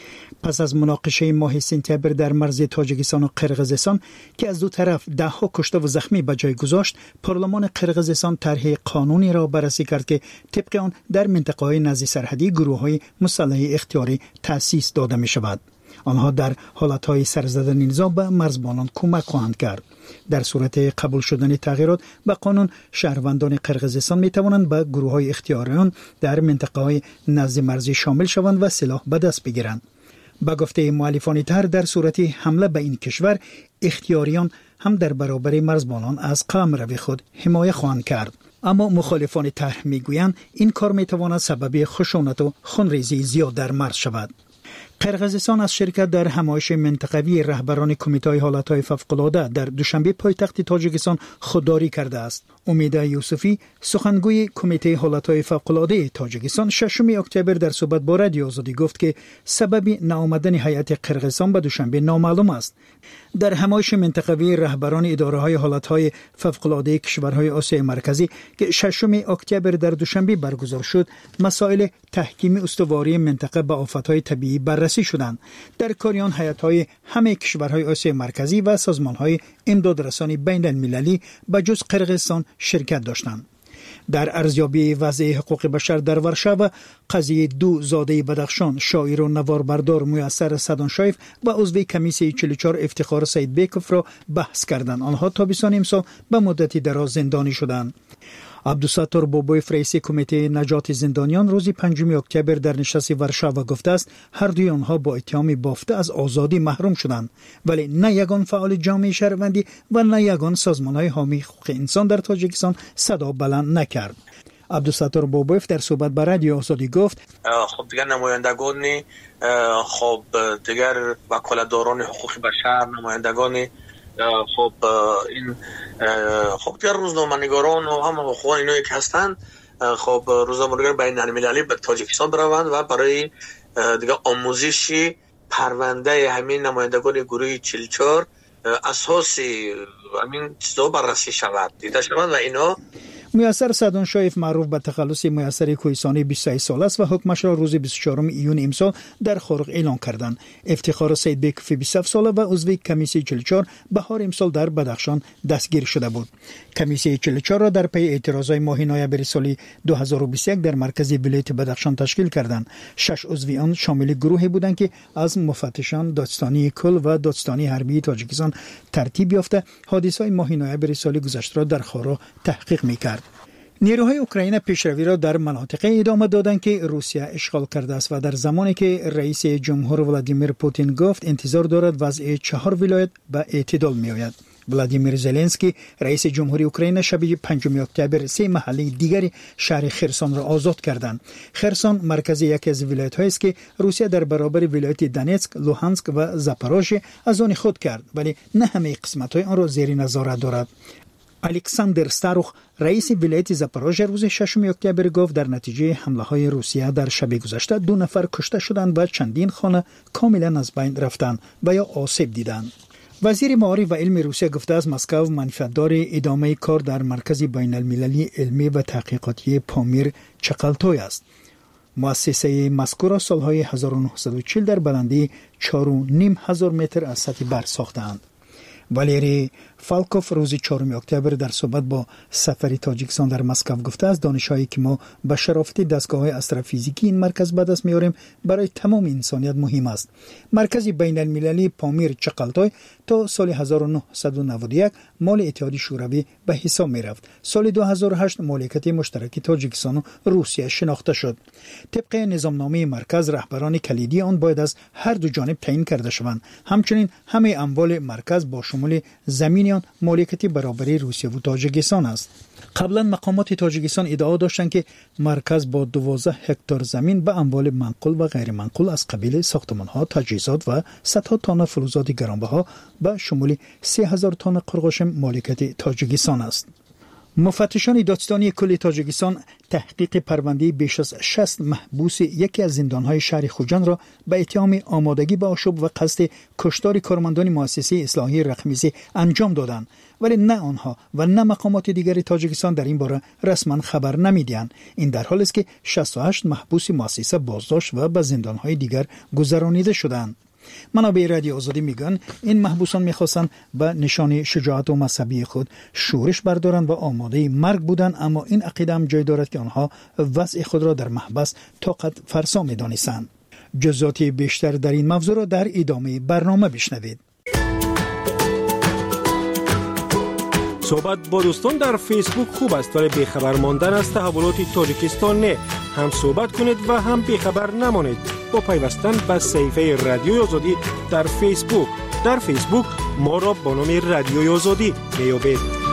پس از مناقشه ماه سپتامبر در مرز تاجیکستان و قرقیزستان که از دو طرف 10 کشته و زخمی به جای گذاشت، پارلمان قرقیزستان طرح قانونی را بررسی کرد که طبق آن در منطقه‌های نزدیک سرحدی گروه‌های مسلح اختیاری تأسیس داده می شود. آنها در حالتهای سرزدن نزاع به مرزبانان کمک خواهند کرد. در صورت قبول شدن تغییرات به قانون، شهروندان قرقیزستان می توانند به گروه‌های اختیاریان در منطقه‌های نزدیک مرزی شامل شوند و سلاح به دست بگیرند. با گفته مؤلفان طرح، در صورت حمله به این کشور، اختیاریان هم در برابر مرزبانان از قلمرو خود حمایت خواهند کرد. اما مخالفان طرح میگویند این کار میتواند سبب خشونت و خونریزی زیاد در مرز شود. قرقیزستان از شرکت در همایش منطقوی رهبران کمیته حالتهای فوق‌العاده در دوشنبه پایتخت تاجیکستان خودداری کرده است. امید یوسفی، سخنگوی کمیته حالتهای فوق‌العاده تاجیکستان، 6 اکتبر در صحبت با رادیو آزادی گفت که سبب نآمدن هیئت قرقیزستان به دوشنبه نامعلوم است. در همایش منطقوی رهبران اداره‌های حالتهای فوق‌العاده کشورهای آسیای مرکزی که 6 اکتبر در دوشنبه برگزار شد، مسائل تحکیم استواری منطقه به آفت‌های طبیعی بررسی شدند. در کاریان هیئت‌های همه کشورهای آسیای مرکزی و سازمان‌های امدادرسانی بین‌المللی به جز قرقیزستان شرکت داشتند. در ارزیابی وضع حقوق بشر در ورشو، قضیه 2 زاده بدخشان، شاعر و نواربردار میسر سدانشایف و عضو کمیسیون 44 افتخار سید بیکوف را بحث کردند. آنها تابستان امسال به مدتی دراز زندانی شدند. عبدالستار بابویف، رئیس کمیته نجات زندانیان، روز 5 اکتبر در نشست ورشو گفته است هر دوی آنها با اتهام بافته از آزادی محروم شدند، ولی نه یگان فعال جامعه شهروندی و نه یگان سازمان‌های حامی حقوق انسان در تاجیکستان صدا بلند نکرد. عبدالستار بابویف در صحبت با رادیو آزادی گفت خب دیگر نمایندگان خب دیگر وکالتداران حقوق بشر، نمایندگان خب این خب دیگر روزنامه‌نگاران و هم حقوق‌دان اینایی که هستند، خب روزنامه‌نگار بین‌المللی به تاجیکستان بروند و برای دیگر آموزشی پرونده همین نمایندگان گروه 44 اساسی همین چیزا بررسی شود، دیده شود و اینا. میسر سدانشایف، معروف به تخلص میسر کوهستانی، 23 سال است و حکمش را روز 24 ایون امسال در خارق اعلان کردند. افتخار سید بیکوف، 27 ساله و عضو کمیسیون 44 بهار امسال در بدخشان دستگیر شده بود. کمیسیون 44 را در پی اعتراضات ماه نوامبر سال 2021 در مرکز ولایت بدخشان تشکیل کردند. 6 عضو آن شامل گروهی بودند که از مفتشان دادستانی کل و دادستانی حربی تاجیکستان ترتیب یافته حادثه‌های ماه نوامبر سال گذشته را در خارا تحقیق می‌کرد. نیروهای اوکراین پیشروی را در مناطقی ادامه دادند که روسیه اشغال کرده است و در زمانی که رئیس جمهور ولادیمیر پوتین گفت انتظار دارد وضع 4 ولایت به اعتدال می‌آید. ولادیمیر زلنسکی، رئیس جمهوری اوکراین، شب 5 اکتبر 3 محله دیگری شهر خرسون را آزاد کردند. خرسون مرکز یکی از ولایت‌هایی است که روسیه در برابر ولایت دونتسک، لوهانسک و زاپاروژه از آن خود کرد، ولی نه همه قسمت‌های آن را زیر نظارت دارد. الکساندر ستاروخ رئیس ولایت زاپاروژه روز 6 اکتبر گفت در نتیجه حمله های روسیه در شب گذشته 2 نفر کشته شدند و چندین خانه کاملا از بین رفتند و یا آسیب دیدند. وزیر معارف و علم روسیه گفته است مسکو منفعتدار ادامه کار در مرکز بین المللی علمی و تحقیقاتی پامیر چقلتوی است. مؤسسه مذکور سالهای 1940 در بلندی 4,500 متر از سطح بر ساختند. والری فالکوف روز 4 اکتبر در صحبت با سفیر تاجیکستان در مسکو گفته است دانش‌هایی که ما به شرافت دستگاه استروفیزیکی این مرکز به دست می‌آوریم برای تمام انسانیت مهم است. مرکز بین المللی پامیر چقلتوی تا سال 1991 مال اتحادیه شوروی به حساب می‌رفت. سال 2008 مالکیت مشترک تاجیکستان و روسیه شناخته شد. طبق نظامنامه مرکز رهبران کلیدی آن باید از هر دو جانب تعیین کرده شوند. همچنین همه اموال مرکز با شمول زمین مالکیت برابری روسیه و تاجیکستان است. قبلا مقامات تاجیکستان ادعا داشتند که مرکز با 12 هکتار زمین به اموال منقول و غیر منقول از قبیل ساختمان‌ها، تجهیزات و صدها تن فلزات گرانبها به شمول 3000 تن قرقاش مالکیت تاجیکستان است. مفتشان دادستانی کل تاجیکستان تحقیق پرونده بیش از 60 محبوس یکی از زندان‌های شهر خوجند را به اتهام آمادگی به آشوب و قصد کشتار کارمندان مؤسسه اصلاحی رقم 3 انجام دادند، ولی نه آنها و نه مقامات دیگر تاجیکستان در این باره رسما خبر نمی‌دهند. این در حالی است که 68 محبوس مؤسسه بازداشت و به زندان‌های دیگر گذرانیده شدند. منابع رادیو آزادی میگن این محبوسان میخواستند به نشان شجاعت و مذهبی خود شورش بردارند و آماده مرگ بودند، اما این عقیده هم جای دارد که آنها وضع خود را در محبس طاقت فرسا میدانستند. جزئیات بیشتر در این موضوع را در ادامه برنامه بشنوید. صحبت با دوستان در فیسبوک خوب است ولی بیخبر ماندن از تحولات تاجیکستان نه. هم صحبت کنید و هم بیخبر نمانید با پیوستن به صفحه رادیوی آزادی در فیسبوک. در فیسبوک ما را با نام رادیوی آزادی میابید.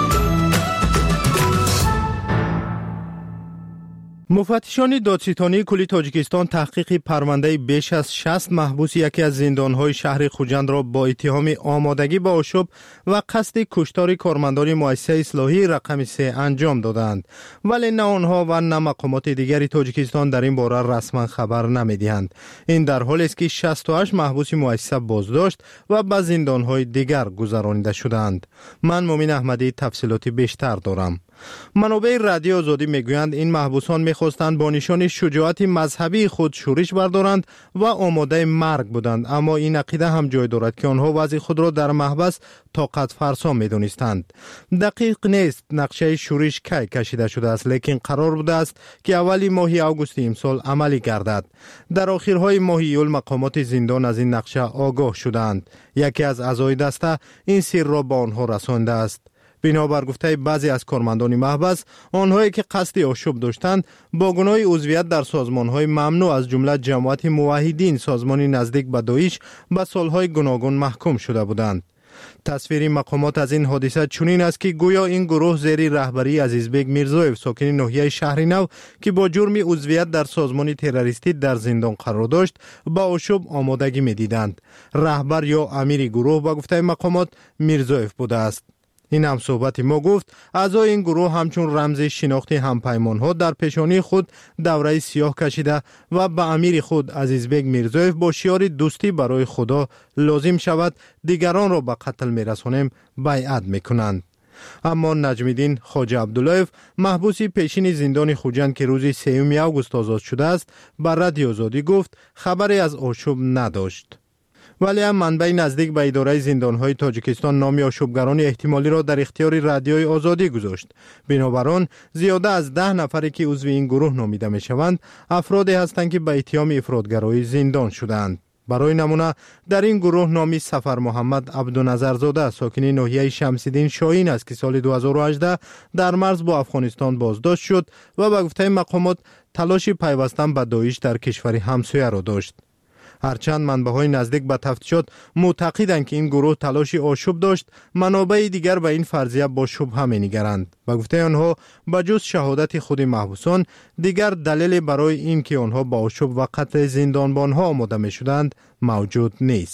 مفتشان دادستانی کل تاجیکستان تحقیق پرونده بیش از 60 محبوس یکی از زندان‌های شهر خوجند را با اتهام آمادگی به آشوب و قصد کشتار کارمندان مؤسسه اصلاحی رقم 3 انجام دادند، ولی نه آنها و نه مقامات دیگری تاجیکستان در این باره رسما خبر نمی‌دهند. این در حالی است که 68 محبوس مؤسسه بازداشت و به زندان‌های دیگر گذرانیده شدند. من مومن احمدی تفصیلات بیشتر دارم. منابع رادیو آزادی میگویند این محبوسان میخواستند با نشان شجاعت مذهبی خود شورش بردارند و آماده مرگ بودند، اما این عقیده هم جای دارد که آنها وضع خود را در محبس طاقت فرسا میدانستند. دقیق نیست نقشه شورش کی کشیده شده است، لیکن قرار بوده است که اولی ماه آگوست امسال عملی گردد. در آخرهای ماه ایول مقامات زندان از این نقشه آگاه شدند. یکی از اعضای دسته این سر را به آنها رسانده است. بنابر گفته بعضی از کارمندان محبس، آنهایی که قصد آشوب داشتند با گناه عضویت در سازمان‌های ممنوع از جمله جماعت موحدین، سازمانی نزدیک به داعش، به سالهای گوناگون محکوم شده بودند. تصویر مقامات از این حادثه چنین است که گویا این گروه زیر رهبری عزیزبگ میرزایف ساکن ناحیه شهر نو که با جرم عضویت در سازمان تروریستی در زندان قرار داشت با آشوب آمادگی می‌دیدند. رهبر یا امیر گروه با گفته مقامات میرزایف بوده است. این هم صحبت ما گفت اعضای این گروه همچون رمز شناخت همپیمان ها در پیشانی خود دوره سیاه کشیده و به امیر خود عزیزبگ میرزایف با شعار دوستی برای خدا لازم شود دیگران را به قتل میرسانیم بیعت میکنند. اما نجم‌الدین خواجه عبداللهیف محبوس پیشین زندان خوجند که روز 3 آگوست آزاد شده است بر رادیو آزادی گفت خبری از آشوب نداشت. ولی هم منبع نزدیک به اداره زندان‌های تاجیکستان نام آشوبگران احتمالی را در اختیار رادیوی آزادی گذاشت. بنابراین زیاده از 10 نفری که عضو این گروه نامیده می‌شوند افرادی هستند که به اتهام افراطگرایی زندان شدند. برای نمونه در این گروه نامی سفر محمد عبدالنظرزاده ساکن ناحیه شمس‌الدین شاهین است که سال 2018 در مرز با افغانستان بازداشت شد و به گفته مقامات تلاش پیوستن به داعش در کشور همسایه را داشت. هرچند منبع‌های نزدیک به تفتیشات معتقدند که این گروه تلاش آشوب داشت، منابع دیگر به این فرضیه با شبهه می‌نگرند. به گفته آنها به جز شهادت خود محبوسان دیگر دلیل برای این که آنها با آشوب و قتل زندانبان‌ها آماده می‌شدند موجود نیست.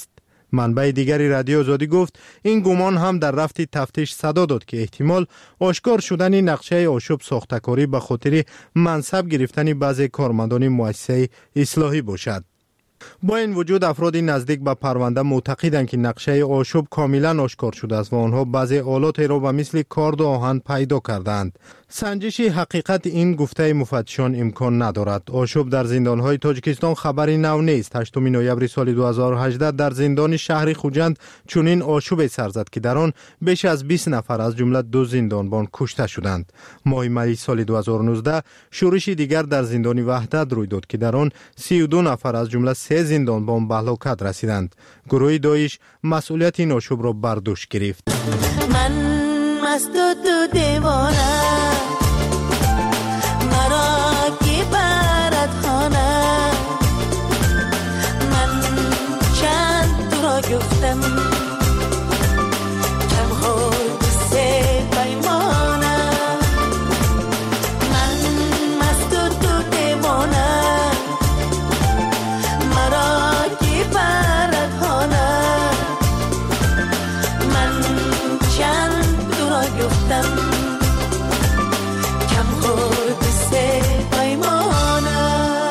منبع دیگری رادیو آزادی گفت این گمان هم در رفت تفتیش صدا داد که احتمال آشکار شدن نقشه آشوب ساختکاری به خاطر منصب گرفتن بعضی کارمندان مؤسسه اصلاحی باشد. با این وجود افراد نزدیک به پرونده معتقدند که نقشه آشوب کاملا آشکار شده است و آنها بعضی آلات را به مثل کارد و آهن پیدا کردند. سنجش حقیقت این گفته مفتشان امکان ندارد. آشوب در زندانهای تاجیکستان خبری نو نیست. 8 نوامبر سال 2018 در زندان شهر خوجند چنین آشوب سر زد که در آن بیش از 20 نفر از جمله 2 زندانبان کشته شدند. ماه می سال 2019 شورش دیگر در زندان وحدت روی داد که در آن 32 نفر از جمله 3 زندانبان به هلاکت رسیدند. گروه داعش مسئولیت این آشوب را بر دوش گرفت. من مست و تو دیوانه مرا کی برد خانه من چند تو را گفتم کم خود سه پیمانه من مست و تو دیوانه مرا کی برد خانه من چند تو را گفتم کم خود سه پیمانه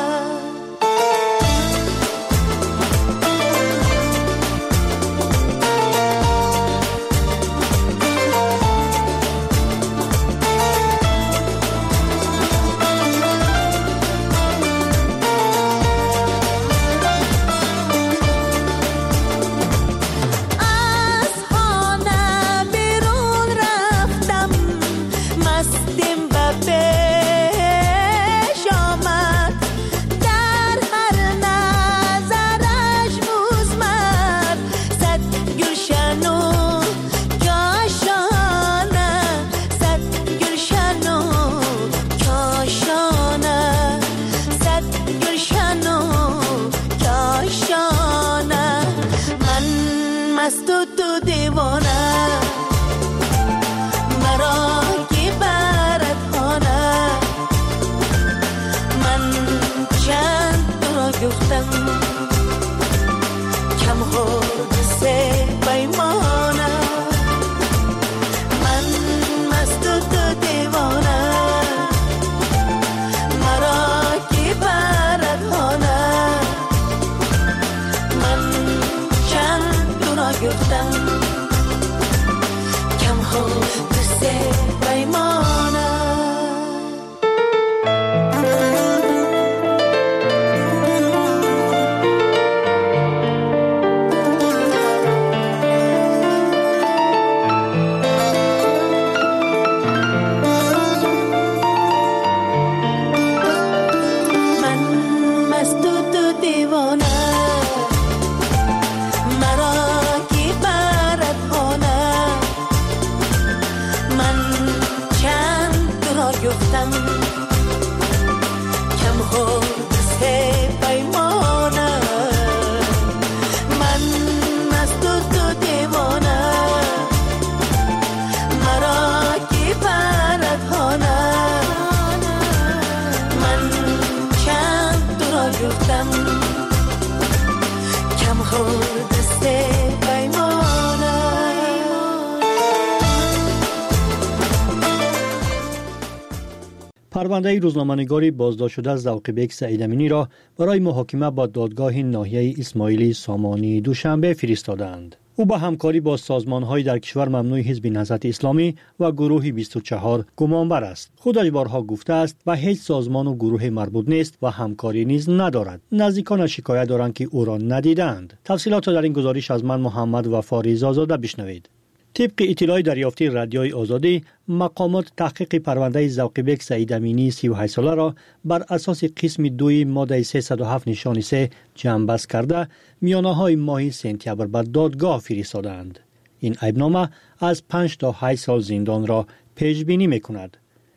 پرونده روزنامه‌نگاری بازداشت شده ذوقی‌بک سعید امینی را برای محاکمه با دادگاه ناحیه اسماعیلی سامانی دوشنبه فرستادند. او با همکاری با سازمان‌های در کشور ممنوع حزب نهضت اسلامی و گروه 24 گمانبر است. خودش بارها گفته است و هیچ سازمان و گروه مربوط نیست و همکاری نیز ندارد. نزدیکانش شکایت دارند که او را ندیدند. تفصیلات در این گزارش از من محمد وفاری زازاده بشنوید. طبق اطلاع دریافتی رادیوی آزادی، مقامات تحقیق پرونده ذوقی‌بک سعید امینی 38 ساله را بر اساس قسم 2 ماده 307 نشان 3 جمع‌بست کرده میانه‌های ماه سپتامبر به دادگاه فرستادند. این عیبنامه از 5 تا 8 سال زندان را پیش بینی می‌کند.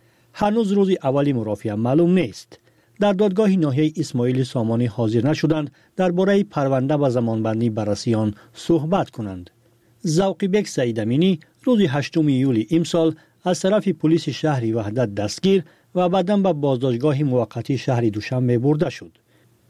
هنوز روز اولی مرافعه معلوم نیست. در دادگاه ناحیه اسماعیلی سامانی حاضر نشدند درباره پرونده و زمانبندی بررسی آن صحبت کنند. ذوقی‌بک سعید امینی روز 8 ایولی امسال از طرف پلیس شهر وحدت دستگیر و بعداً به بازداشتگاه موقتی شهر دوشنبه برده شد.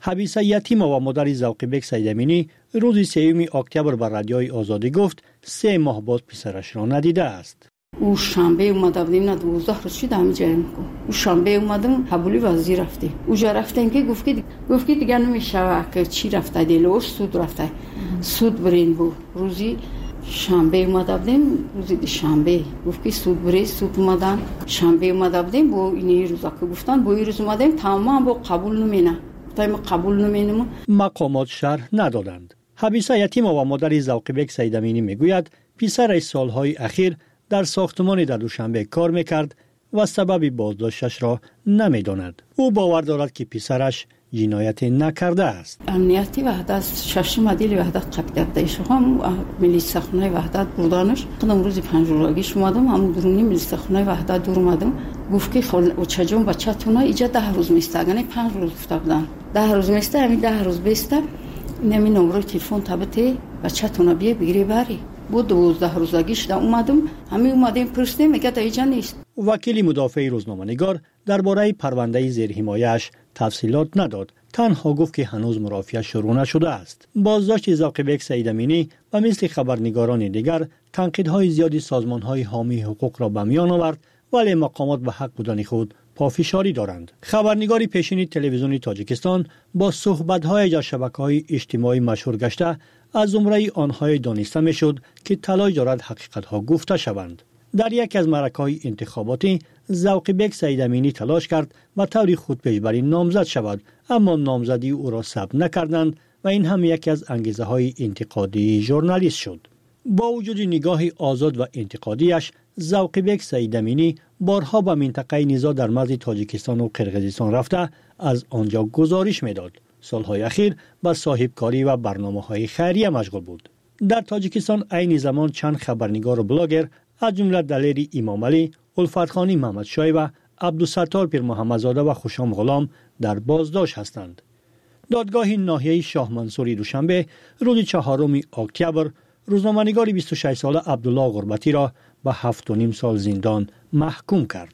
حبیسه یتیما و مادر ذوقی سیدامینی روز 3 اکتبر بر رادیوی آزادی گفت 3 ماه بعد پسرش را ندیده است. او شنبه اومده بودیم، نه 12 روز شد همین جایی میگم. او شنبه اومدم قبولی وزیر رفتیم. اوجا رفتیم که گفتی دیگه نمیشه که چی رفته دیلوش سود رفته. سود برین بود. روزی شنبه اومده بودیم، روزی شنبه گفتی سود بری سود اومدن. شنبه اومده بودیم با این روزا که گفتن با این روز اومدیم تمام با قبول نمینه. تایم قبول نمینم. مقامات شرح ندادند. حبیسه یتیما و مادر ذوقی سیدامینی میگوید پسرش سالهای اخیر در ساختمان در دوشنبه کار میکرد و سبب بازداشتش را نمیداند. او باور دارد که پسرش جنایت نکرده است. امنیتی وحدت ششم عدیل وحدت قبیده هم ملی سخنه وحدت بودانش قدم روز 5 روزش اومدم همون درونی ملی سخنه وحدت دور اومدم گفت که خل چجون بچه‌تون اینجا 10 روز میستگن 5 روز گفته بودن 10 روز میسته همین 10 روز بیسته نمی نمره تلفن تبته بچه‌تون بیا بگیری بری بود 12 روزگیش دا اومدم همین اومدیم پرسیدیم میگه تا اینجا نیست. وکیل مدافع روزنامه‌نگار درباره پرونده زیر حمایه‌اش تفصیلات نداد، تنها گفت که هنوز مرافعه شروع نشده است. بازداشت ذوقی سیدامینی و مثل خبرنگاران دیگر تنقیدهای زیادی سازمان‌های حامی حقوق را به میان آورد، ولی مقامات به حق بودن خود پافشاری دارند. خبرنگاری پیشین تلویزیون تاجیکستان با صحبت‌های در شبکه‌های اجتماعی مشهور گشته از زمره آنهای دانسته میشد که تلاش دارد حقیقت‌ها گفته شوند. در یک از معرکه‌های انتخاباتی ذوقی سیدامینی تلاش کرد و طوری خود پیشبری نامزد شود، اما نامزدی او را ثبت نکردند و این هم یکی از انگیزه‌های انتقادی ژورنالیست شد. با وجود نگاه آزاد و انتقادیش، ذوقی سیدامینی بارها به منطقه نزاع در مرز تاجیکستان و قرقیزستان رفته از آنجا گزارش میداد. سالهای اخیر به صاحبکاری و برنامه‌های خیریه مشغول بود. در تاجیکستان عین زمان چند خبرنگار و بلاگر از جمله دلیری امام علی، الفتخانی محمد شای و عبدالستار پیر محمدزاده و خوشام غلام در بازداشت هستند. دادگاه ناحیه شاه منصوری دوشنبه روز 4 اکتبر روزنامه‌نگار 26 ساله عبدالله غربتی را به 7.5 سال زندان محکوم کرد.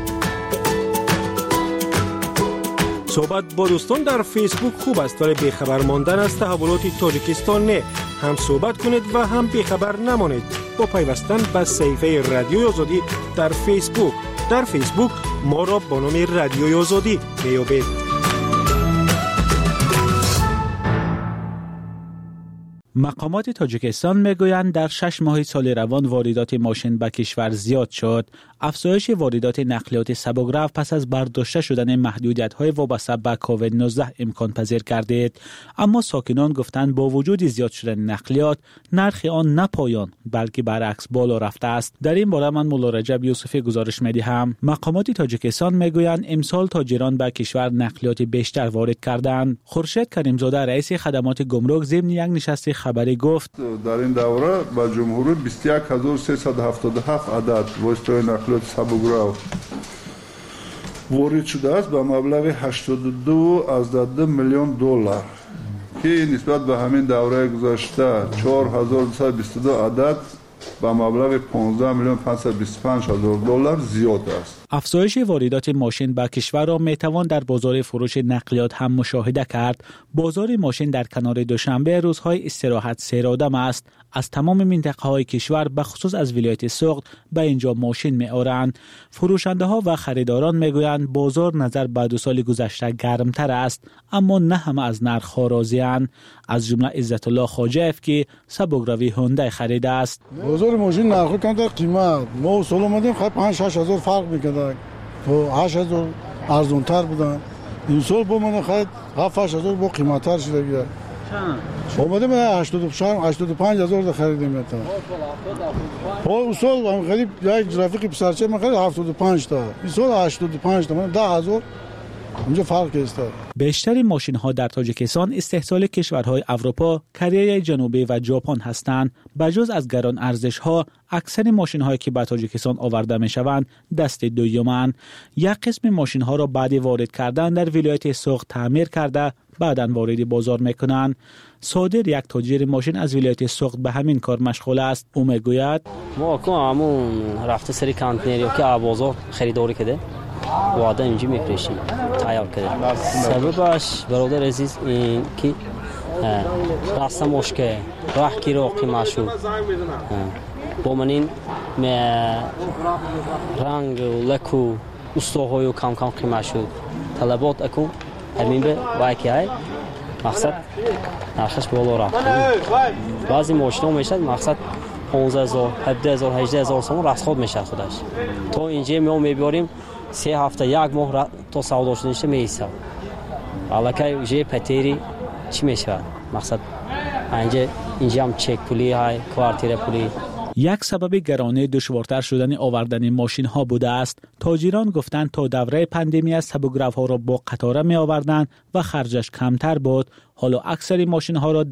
صحبت با دوستان در فیسبوک خوب است، ولی بیخبر ماندن از تحولات تاجیکستان نه. هم صحبت کنید و هم بیخبر نمانید با پیوستن به صفحه رادیوی آزادی در فیسبوک. در فیسبوک ما را با نام رادیوی آزادی میابید. مقامات تاجیکستان میگویند در 6 ماه سال روان واردات ماشین به کشور زیاد شد. افزایش واردات نقلیات سبک‌رو پس از برداشته شدن محدودیت‌های وابسته به کووید 19 امکان پذیر گردید، اما ساکنان گفتند با وجود زیاد شدن نقلیات نرخ آن نه پایان بلکه برعکس بالا رفته است. در این باره من مولا رجب یوسفی گزارش می‌دهم. مقامات تاجیکستان میگویند امسال تاجران به کشور نقلیات بیشتر وارد کردند. خورشید کریمزاده رئیس خدمات گمرک ضمن یک نشست خبری گفت در این دوره با جمهوری 21377 عدد واسطه نقلیات سبک‌رو وارد شده است به مبلغ 82.2 میلیون دلار که نسبت به همین دوره گذشته 4222 عدد با مبلغ 15,525,000 دلار زیاد است. افزایش واردات ماشین به کشور را میتوان در بازار فروش نقلیات هم مشاهده کرد. بازار ماشین در کنار دوشنبه روزهای استراحت سیرادم است. از تمام منطقه های کشور به خصوص از ولایت سوخت به اینجا ماشین میآورند. فروشنده ها و خریداران میگویند بازار نظر به 2 سال گذشته گرمتر است، اما نه همه از نرخ ها راضی‌اند. از جمله عزت الله خواجه‌اف که سبک‌روی هوندای خریده است. بازار ماشین نرخ کم در قیمت ما سال اومدیم خب 5-6 هزار فرق می‌کرد. تو 8000 ارزون تر بودن. این سال با من خرید 7-8 هزار با قیمت تر شده دیگه. چند؟ اومدیم 85,000 خریدیم تا. اون سال هم خرید یک رفیق پسرچه من خرید 75 تا. این سال 85 تا، من 10,000 اونجا فرق است. بیشتر ماشین ها در تاجیکستان استحصال کشورهای اروپا، کره جنوبی و ژاپن هستند. بجز از گران ارزش ها، اکثر ماشین هایی که به تاجیکستان آورده می شوند دست دومند. یک قسم ماشین ها را بعد وارد کردن در ولایت سوخت تعمیر کرده بعداً وارد بازار می کنند. صادر یک تاجر ماشین از ولایت سوخت به همین کار مشغول است. او میگوید ما همون رفته سری کانتینری که بازار خریداری کرده واده اینجا میفروشیم تیار کردیم. سببش برادر عزیز این که راست مشکل راه کی رو قیمت شد با من این رنگ و لک و استوهای و کم کم قیمت شد طلبات اکو همین به وایکی های مقصد نرخش بالا رفت. بعضی ماشینا میشد مقصد 15000 17000 18000 سوم رسخود میشه خودش. تو اینجا ما میبریم 3 هفته یک ماه تو سودا شدنش میشه. الکی جه پتیری چی میشه؟ مقصد اینجا هم چک پولی های کوارتیر پولی. یک سبب گرانی دشوارتر شدن آوردن ماشین ها بوده است. تاجران گفتند تا دوره پاندمی سبوگراف ها را با قطاره می آوردند و خرجش کمتر بود. حالا اکثر ماشین ها را